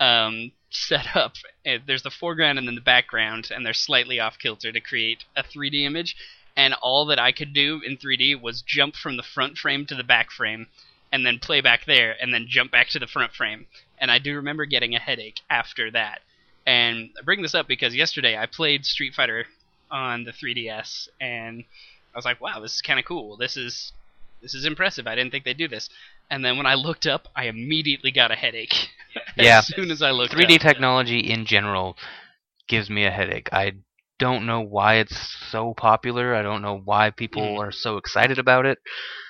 set up. There's the foreground and then the background, and they're slightly off kilter to create a 3D image. And all that I could do in 3D was jump from the front frame to the back frame, and then play back there, and then jump back to the front frame. And I do remember getting a headache after that. And I bring this up because yesterday I played Street Fighter on the 3DS, and I was like, wow, this is kind of cool. This is impressive. I didn't think they'd do this. And then when I looked up, I immediately got a headache.
Yeah.
As soon as I looked
3D
up.
technology in general gives me a headache. I don't know why it's so popular. I don't know why people are so excited about it.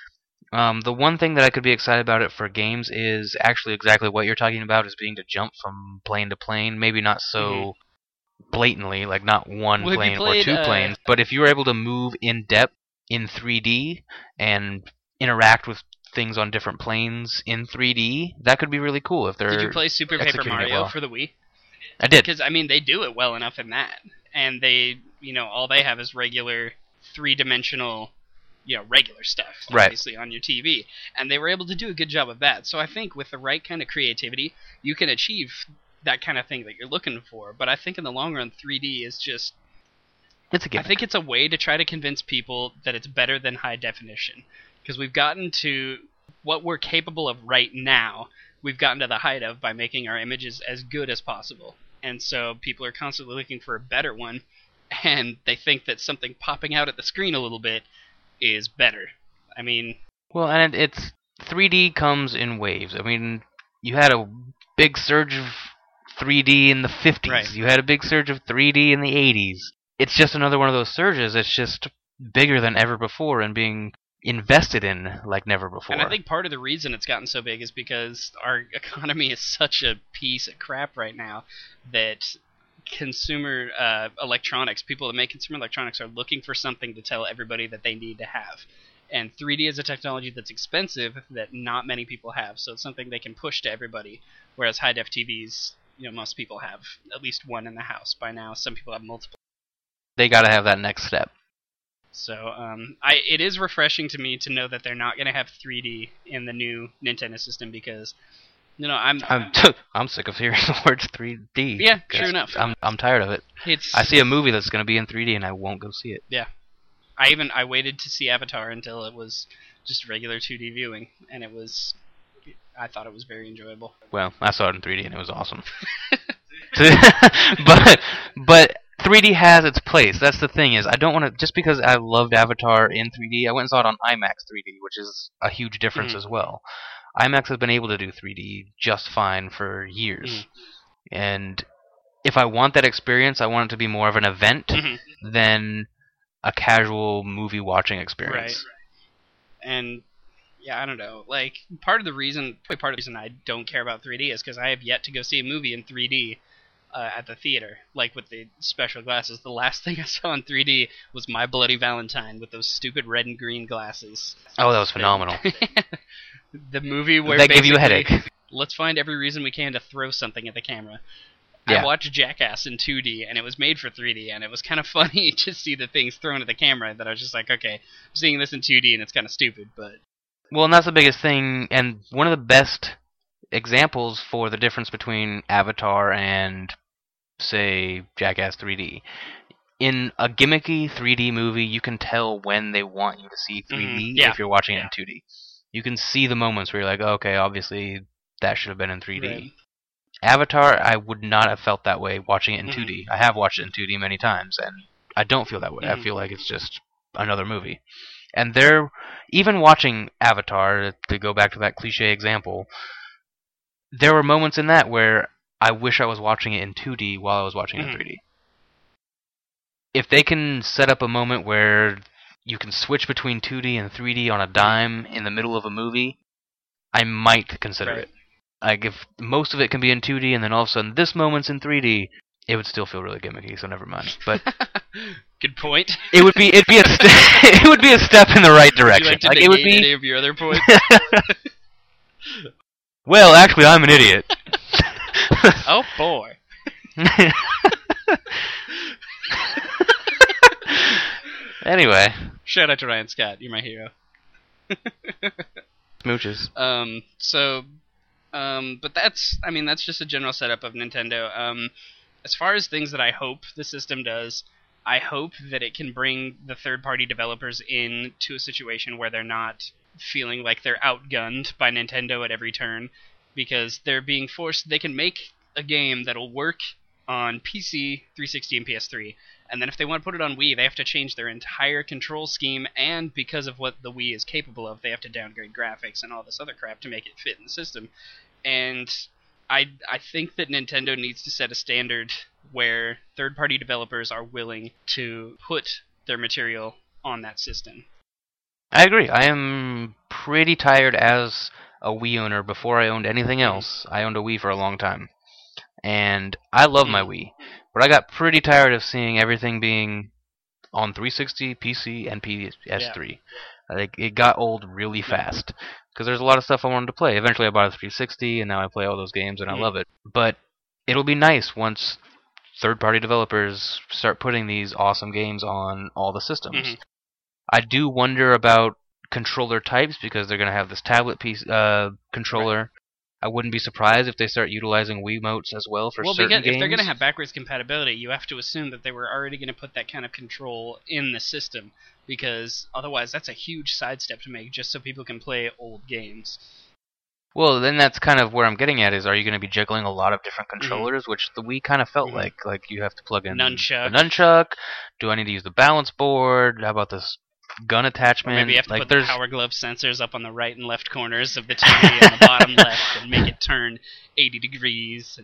The one thing that I could be excited about it for games is actually exactly what you're talking about, is being to jump from plane to plane. Maybe not so blatantly, like not one
Well, have you
plane
played,
or two planes, but if you were able to move in depth in 3D and interact with things on different planes in 3D, that could be really cool. If they're
Did you play Super Paper
executing it
Mario
well.
for the Wii?
I did.
Because, I mean, they do it well enough in that. And they, all they have is regular three-dimensional, regular stuff,
Right.
obviously, on your TV. And they were able to do a good job of that. So I think with the right kind of creativity, you can achieve that kind of thing that you're looking for. But I think in the long run, 3D is just...
It's a gimmick.
I think it's a way to try to convince people that it's better than high definition. Because we've gotten to what we're capable of right now, we've gotten to the height of by making our images as good as possible. And so people are constantly looking for a better one, and they think that something popping out at the screen a little bit is better. I mean...
Well, and it's 3D comes in waves. I mean, you had a big surge of 3D in the 50s.
Right.
You had a big surge of 3D in the 80s. It's just another one of those surges. It's just bigger than ever before and being invested in like never before.
And I think part of the reason it's gotten so big is because our economy is such a piece of crap right now that consumer electronics, people that make consumer electronics, are looking for something to tell everybody that they need to have. And 3D is a technology that's expensive that not many people have, so it's something they can push to everybody. Whereas high-def TVs, most people have at least one in the house by now. Some people have multiple.
They got to have that next step.
So it is refreshing to me to know that they're not going to have 3D in the new Nintendo system because,
I'm sick of hearing the words 3D.
Yeah, sure enough.
I'm tired of it. I see a movie that's going to be in 3D and I won't go see it.
Yeah. I waited to see Avatar until it was just regular 2D viewing, and I thought it was very enjoyable.
Well, I saw it in 3D and it was awesome. but 3D has its place. That's the thing, is I don't want to, just because I loved Avatar in 3D, I went and saw it on IMAX 3D, which is a huge difference as well. IMAX has been able to do 3D just fine for years. And if I want that experience, I want it to be more of an event than a casual movie watching experience.
Right. And yeah, I don't know. Like, part of the reason I don't care about 3D is because I have yet to go see a movie in 3D at the theater, like with the special glasses. The last thing I saw in 3D was My Bloody Valentine with those stupid red and green glasses.
Oh, that was phenomenal.
The movie where
that gave you a headache.
Let's find every reason we can to throw something at the camera.
Yeah.
I watched Jackass in 2D, and it was made for 3D, and it was kind of funny to see the things thrown at the camera. That I was just like, okay, I'm seeing this in 2D, and it's kind of stupid, but
Well, and that's the biggest thing, and one of the best examples for the difference between Avatar and, say, Jackass 3D. In a gimmicky 3D movie, you can tell when they want you to see 3D
yeah.
if you're watching it in 2D. You can see the moments where you're like, okay, obviously that should have been in 3D.
Right.
Avatar, I would not have felt that way watching it in 2D. I have watched it in 2D many times, and I don't feel that way. I feel like it's just another movie. And there, even watching Avatar, to go back to that cliche example, there were moments in that where I wish I was watching it in 2D while I was watching it in 3D. If they can set up a moment where you can switch between 2D and 3D on a dime in the middle of a movie, I might consider it. Like, if most of it can be in 2D and then all of a sudden this moment's in 3D, it would still feel really gimmicky, so never mind. But
good point.
It'd be it would be a step in the right direction.
Would you like to
it would be
any of your other points?
Well, actually, I'm an idiot.
Oh boy.
Anyway.
Shout out to Ryan Scott. You're my hero.
Smooches.
But that's just a general setup of Nintendo. As far as things that I hope the system does, I hope that it can bring the third-party developers into a situation where they're not feeling like they're outgunned by Nintendo at every turn, because they're being forced. They can make a game that'll work on PC, 360, and PS3, and then if they want to put it on Wii, they have to change their entire control scheme, and because of what the Wii is capable of, they have to downgrade graphics and all this other crap to make it fit in the system. And I think that Nintendo needs to set a standard where third-party developers are willing to put their material on that system.
I agree. I am pretty tired as a Wii owner. Before I owned anything else, I owned a Wii for a long time. And I love my Wii. But I got pretty tired of seeing everything being on 360, PC, and PS3. Like, it got old really fast. Because there's a lot of stuff I wanted to play. Eventually I bought a 360, and now I play all those games, and I love it. But it'll be nice once third-party developers start putting these awesome games on all the systems. I do wonder about controller types, because they're going to have this tablet controller. Right. I wouldn't be surprised if they start utilizing Wiimotes as well for certain games.
If they're going to have backwards compatibility, you have to assume that they were already going to put that kind of control in the system, because otherwise that's a huge sidestep to make just so people can play old games.
Well, then that's kind of where I'm getting at is, are you going to be juggling a lot of different controllers, which the Wii kind of felt like you have to plug in
nunchuck.
A nunchuck. Do I need to use the balance board? How about this gun attachment?
Or maybe you have to put the Power Glove sensors up on the right and left corners of the TV and the bottom left and make it turn 80 degrees.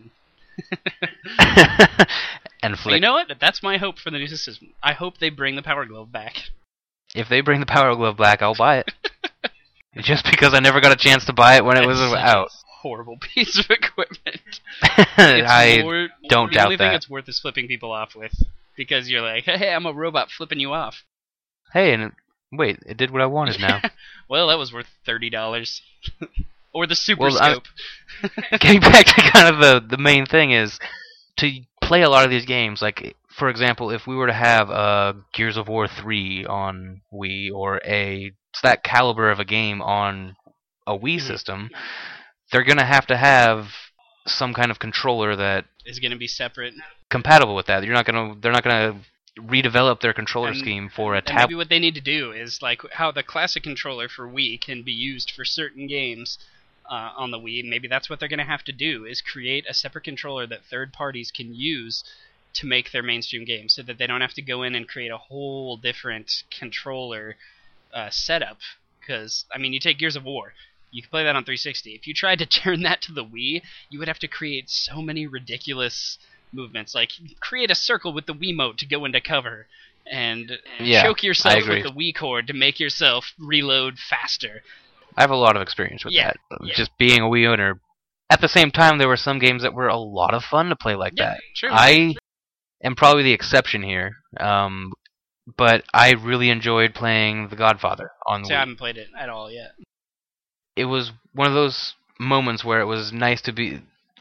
And flick.
You know what? That's my hope for the new system. I hope they bring the Power Glove back.
If they bring the Power Glove back, I'll buy it. Just because I never got a chance to buy it when it was out.
Horrible piece of equipment.
I don't doubt that.
The only thing it's worth is flipping people off with. Because you're like, hey, I'm a robot flipping you off.
Hey, and wait, it did what I wanted now.
Well, that was worth $30. Or the Super Scope.
Getting back to kind of the main thing is, to play a lot of these games, like, for example, if we were to have Gears of War 3 on Wii, or that caliber of a game on a Wii system, they're going to have some kind of controller that
is going to be separate,
compatible with that. They're not going to redevelop their controller scheme for a tablet.
Maybe what they need to do is like how the classic controller for Wii can be used for certain games on the Wii. Maybe that's what they're going to have to do, is create a separate controller that third parties can use to make their mainstream games, so that they don't have to go in and create a whole different controller setup. Because, I mean, you take Gears of War. You can play that on 360. If you tried to turn that to the Wii, you would have to create so many ridiculous movements. Like, create a circle with the Wiimote to go into cover, and choke yourself with the Wii cord to make yourself reload faster.
I have a lot of experience with that. Just being a Wii owner. At the same time, there were some games that were a lot of fun to play like that.
True.
I am probably the exception here. But I really enjoyed playing The Godfather on the Wii.
I haven't played it at all yet.
It was one of those moments where it was nice to be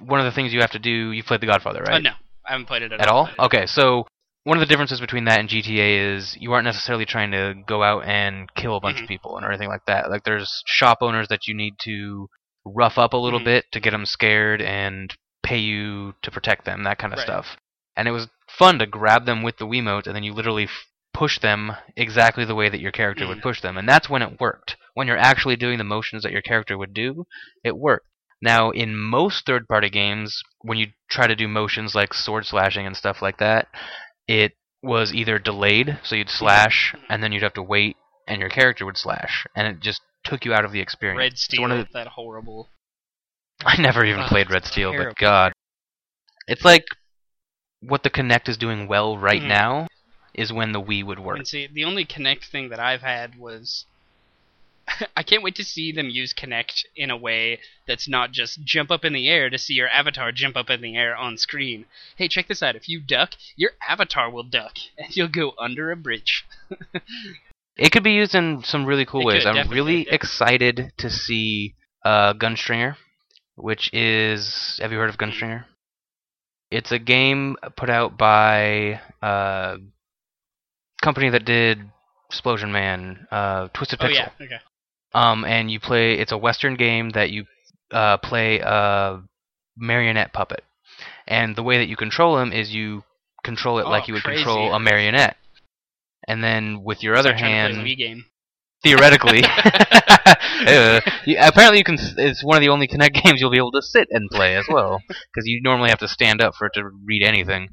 one of the things you have to do. You played The Godfather, right?
No, I haven't played it
At all? Okay, so one of the differences between that and GTA is you aren't necessarily trying to go out and kill a bunch of people or anything like that. Like, there's shop owners that you need to rough up a little bit to get them scared and pay you to protect them, that kind of stuff. And it was fun to grab them with the Wiimote, and then you literally push them exactly the way that your character would push them. And that's when it worked. When you're actually doing the motions that your character would do, it worked. Now, in most third-party games, when you try to do motions like sword slashing and stuff like that, it was either delayed, so you'd slash, and then you'd have to wait, and your character would slash, and it just took you out of the experience.
Red Steel, that horrible...
I never even played Red Steel,
terrible.
but God. It's like what the Kinect is doing well right now is when the Wii would work.
And see, the only Kinect thing that I've had was... I can't wait to see them use Kinect in a way that's not just jump up in the air to see your avatar jump up in the air on screen. Hey, check this out. If you duck, your avatar will duck, and you'll go under a bridge.
It could be used in some really cool ways. I'm
definitely.
really excited to see Gunstringer, which is... Have you heard of Gunstringer? It's a game put out by a company that did Explosion Man, Twisted Pixel.
Oh, yeah, okay.
And you play... It's a Western game that you play a marionette puppet. And the way that you control him is you control it like you would control a marionette. And then with your other hand...
To play a Wii game.
Theoretically. Apparently you can. It's one of the only Kinect games you'll be able to sit and play as well, because you normally have to stand up for it to read anything.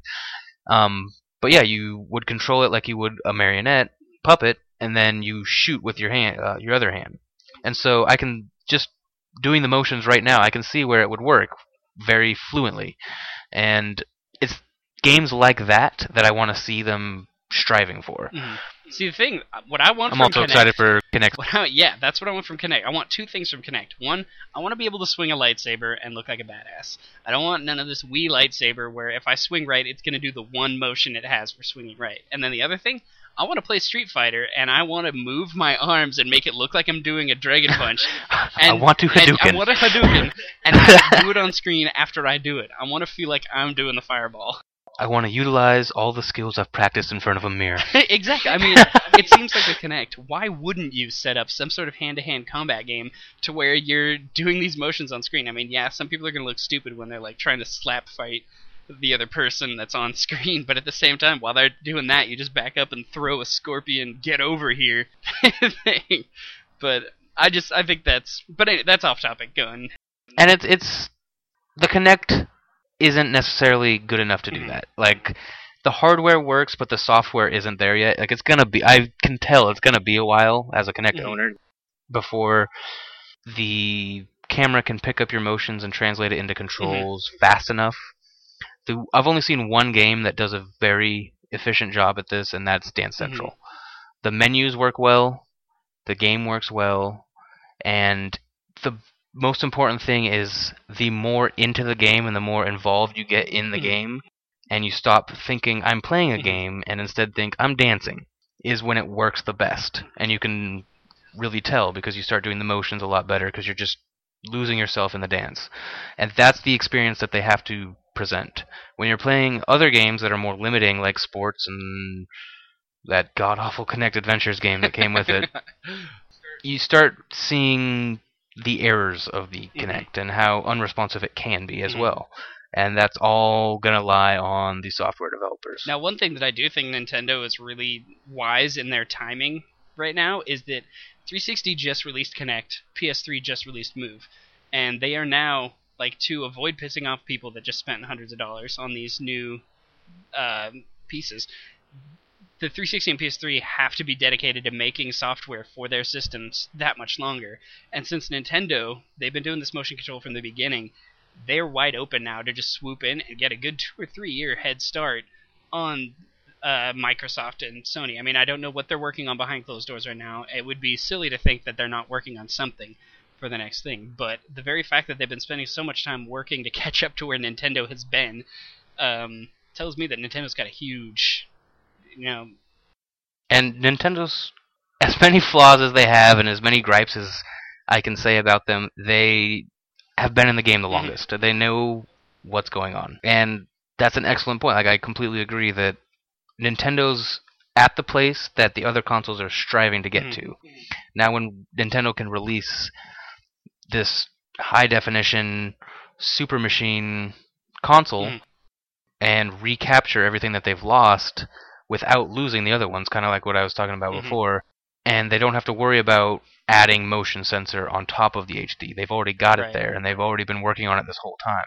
But yeah, you would control it like you would a marionette puppet, and then you shoot with your hand, your other hand. And so I can, just doing the motions right now, I can see where it would work very fluently. And it's games like that I want to see them striving for.
See, the thing, what I want
I'm
from
also
Kinect...
excited for Kinect.
Yeah, that's what I want from Kinect. I want two things from Kinect. One, I want to be able to swing a lightsaber and look like a badass. I don't want none of this Wii lightsaber where if I swing right, it's going to do the one motion it has for swinging right. And then the other thing, I want to play Street Fighter, and I want to move my arms and make it look like I'm doing a Dragon Punch. And,
I want to Hadouken.
I want a Hadouken, and have to do it on screen after I do it. I want to feel like I'm doing the fireball.
I want to utilize all the skills I've practiced in front of a mirror.
Exactly. I mean, it seems like the Kinect. Why wouldn't you set up some sort of hand-to-hand combat game to where you're doing these motions on screen? I mean, yeah, some people are going to look stupid when they're like trying to slap fight the other person that's on screen, but at the same time, while they're doing that, you just back up and throw a scorpion, get over here thing. But I think that's... But anyway, that's off topic. Going.
And it's the Kinect isn't necessarily good enough to do that. Like, the hardware works, but the software isn't there yet. Like, it's gonna be... I can tell it's gonna be a while as a Kinect owner before the camera can pick up your motions and translate it into controls fast enough. I've only seen one game that does a very efficient job at this, and that's Dance Central. The menus work well, the game works well, and the most important thing is the more into the game and the more involved you get in the game, and you stop thinking, I'm playing a game, and instead think, I'm dancing, is when it works the best. And you can really tell because you start doing the motions a lot better because you're just losing yourself in the dance. And that's the experience that they have to present. When you're playing other games that are more limiting, like sports and that god-awful Kinect Adventures game that came with it, you start seeing the errors of the Kinect and how unresponsive it can be as well. And that's all going to lie on the software developers.
Now, one thing that I do think Nintendo is really wise in their timing right now is that 360 just released Kinect, PS3 just released Move, and they are now, like, to avoid pissing off people that just spent hundreds of dollars on these new pieces, the 360 and PS3 have to be dedicated to making software for their systems that much longer. And since Nintendo, they've been doing this motion control from the beginning, they're wide open now to just swoop in and get a good 2 or 3 year head start on Microsoft and Sony. I mean, I don't know what they're working on behind closed doors right now. It would be silly to think that they're not working on something for the next thing. But the very fact that they've been spending so much time working to catch up to where Nintendo has been tells me that Nintendo's got a huge...
And Nintendo's, as many flaws as they have and as many gripes as I can say about them, they have been in the game the longest. They know what's going on. And that's an excellent point. Like, I completely agree that Nintendo's at the place that the other consoles are striving to get to. Now, when Nintendo can release this high definition super machine console and recapture everything that they've lost without losing the other ones, kind of like what I was talking about before, and they don't have to worry about adding motion sensor on top of the HD. They've already got it there, and they've already been working on it this whole time.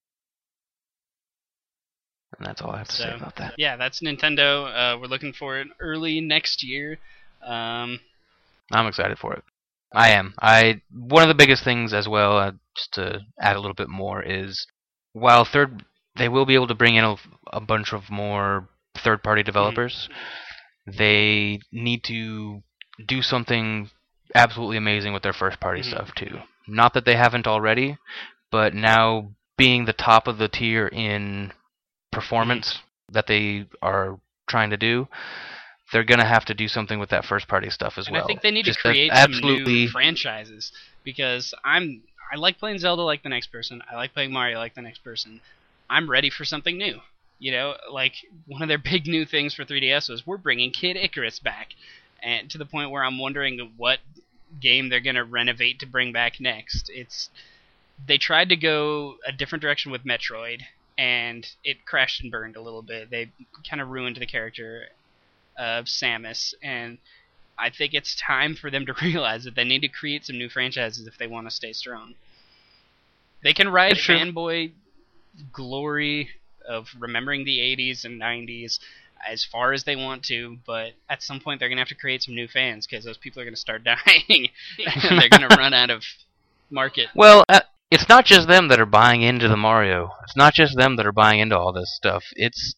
And that's all I have to say about that.
Yeah, that's Nintendo. We're looking for it early next year.
I'm excited for it. I am. One of the biggest things as well, just to add a little bit more, is while they will be able to bring in a bunch of more third-party developers, they need to do something absolutely amazing with their first-party stuff too. Not that they haven't already, but now being the top of the tier in performance that they are trying to do, they're going to have to do something with that first-party stuff as well.
I think they need to create some new franchises, because I like playing Zelda like the next person. I like playing Mario like the next person. I'm ready for something new. You know, like, one of their big new things for 3DS was we're bringing Kid Icarus back, and to the point where I'm wondering what game they're going to renovate to bring back next. They tried to go a different direction with Metroid, and it crashed and burned a little bit. They kind of ruined the character of Samus, and I think it's time for them to realize that they need to create some new franchises if they want to stay strong. They can ride fanboy glory of remembering the 80s and 90s as far as they want to, but at some point they're going to have to create some new fans, because those people are going to start dying, and they're going to run out of market.
Well, it's not just them that are buying into the Mario. It's not just them that are buying into all this stuff. It's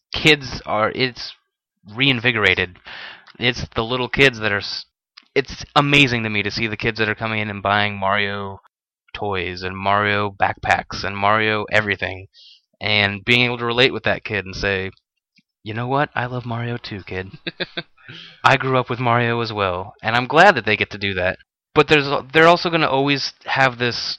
reinvigorated. It's the little kids that are... It's amazing to me to see the kids that are coming in and buying Mario toys and Mario backpacks and Mario everything, and being able to relate with that kid and say, you know what? I love Mario too, kid. I grew up with Mario as well, and I'm glad that they get to do that. But they're also going to always have this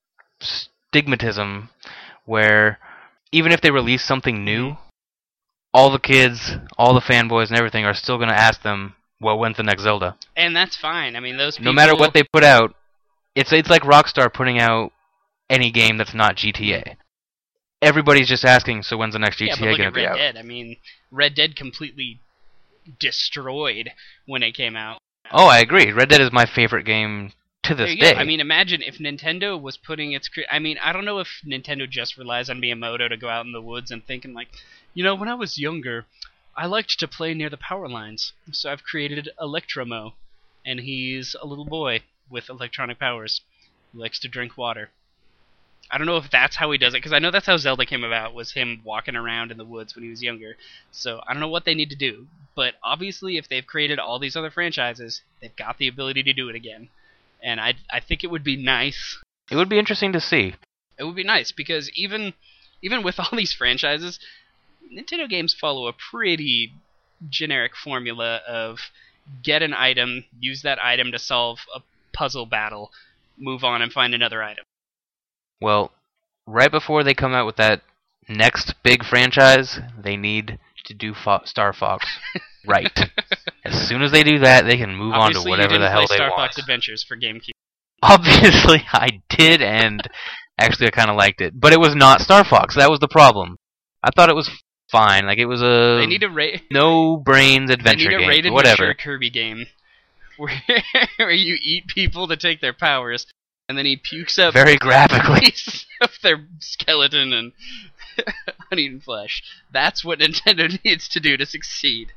stigmatism where even if they release something new, all the kids, all the fanboys and everything are still going to ask them, well, when's the next Zelda?
And that's fine. I mean, those people...
No matter what they put out, it's like Rockstar putting out any game that's not GTA. Everybody's just asking, so when's the next GTA going to be out?
Red Dead. I mean, Red Dead completely destroyed when it came out.
Oh, I agree. Red Dead is my favorite game to this day.
I mean, imagine if Nintendo was putting its... I mean, I don't know if Nintendo just relies on Miyamoto to go out in the woods and thinking like, you know, when I was younger, I liked to play near the power lines, so I've created Electromo, and he's a little boy with electronic powers who likes to drink water. I don't know if that's how he does it, because I know that's how Zelda came about, was him walking around in the woods when he was younger. So I don't know what they need to do. But obviously, if they've created all these other franchises, they've got the ability to do it again. And I think it would be nice.
It would be interesting to see.
It would be nice, because even with all these franchises, Nintendo games follow a pretty generic formula of get an item, use that item to solve a puzzle battle, move on and find another item.
Well, right before they come out with that next big franchise, they need to do Star Fox right. As soon as they do that, they can move on to whatever the hell they
Star
want.
Fox Adventures for GameCube.
Obviously, I did, and actually I kind of liked it. But it was not Star Fox. That was the problem. I thought it was fine. Like, it was a
they need a
no-brains adventure game.
They need a rated
whatever.
mature Kirby game where you eat people to take their powers, and then he pukes up
very graphically
of their skeleton and uneaten flesh. That's what Nintendo needs to do to succeed.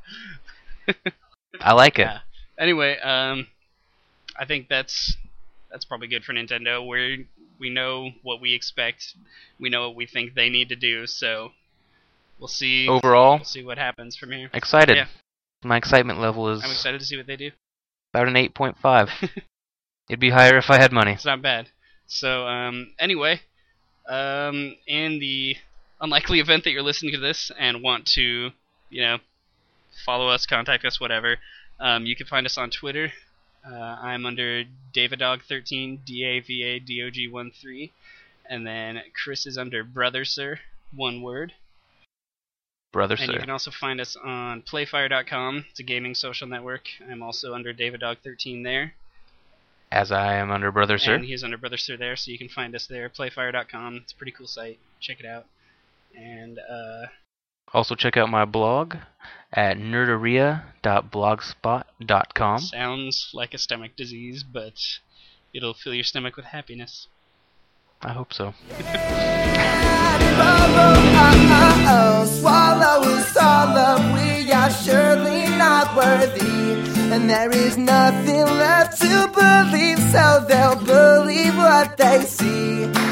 I like it.
Yeah. Anyway, I think that's probably good for Nintendo. We know what we expect. We know what we think they need to do. So we'll see.
Overall,
we'll see what happens from here.
Excited.
Yeah.
My excitement level is...
I'm excited to see what they do.
About an 8.5. It'd be higher if I had money.
It's not bad. So, anyway, in the unlikely event that you're listening to this and want to, follow us, contact us, whatever, you can find us on Twitter. I'm under Davidog13, DAVADOG13, and then Chris is under Brother Sir, one word.
Brother,
And you
sir.
can also find us on playfire.com. It's a gaming social network. I'm also under DavidDog13 there.
As I am under Brother, sir.
And he's under Brother Sir there, so you can find us there. Playfire.com. It's a pretty cool site. Check it out. And
also check out my blog at nerderia.blogspot.com.
sounds like a stomach disease, but it'll fill your stomach with happiness.
I hope so.
Swallow us all up, we are surely not worthy. And there is nothing left to believe, so they'll believe what they see.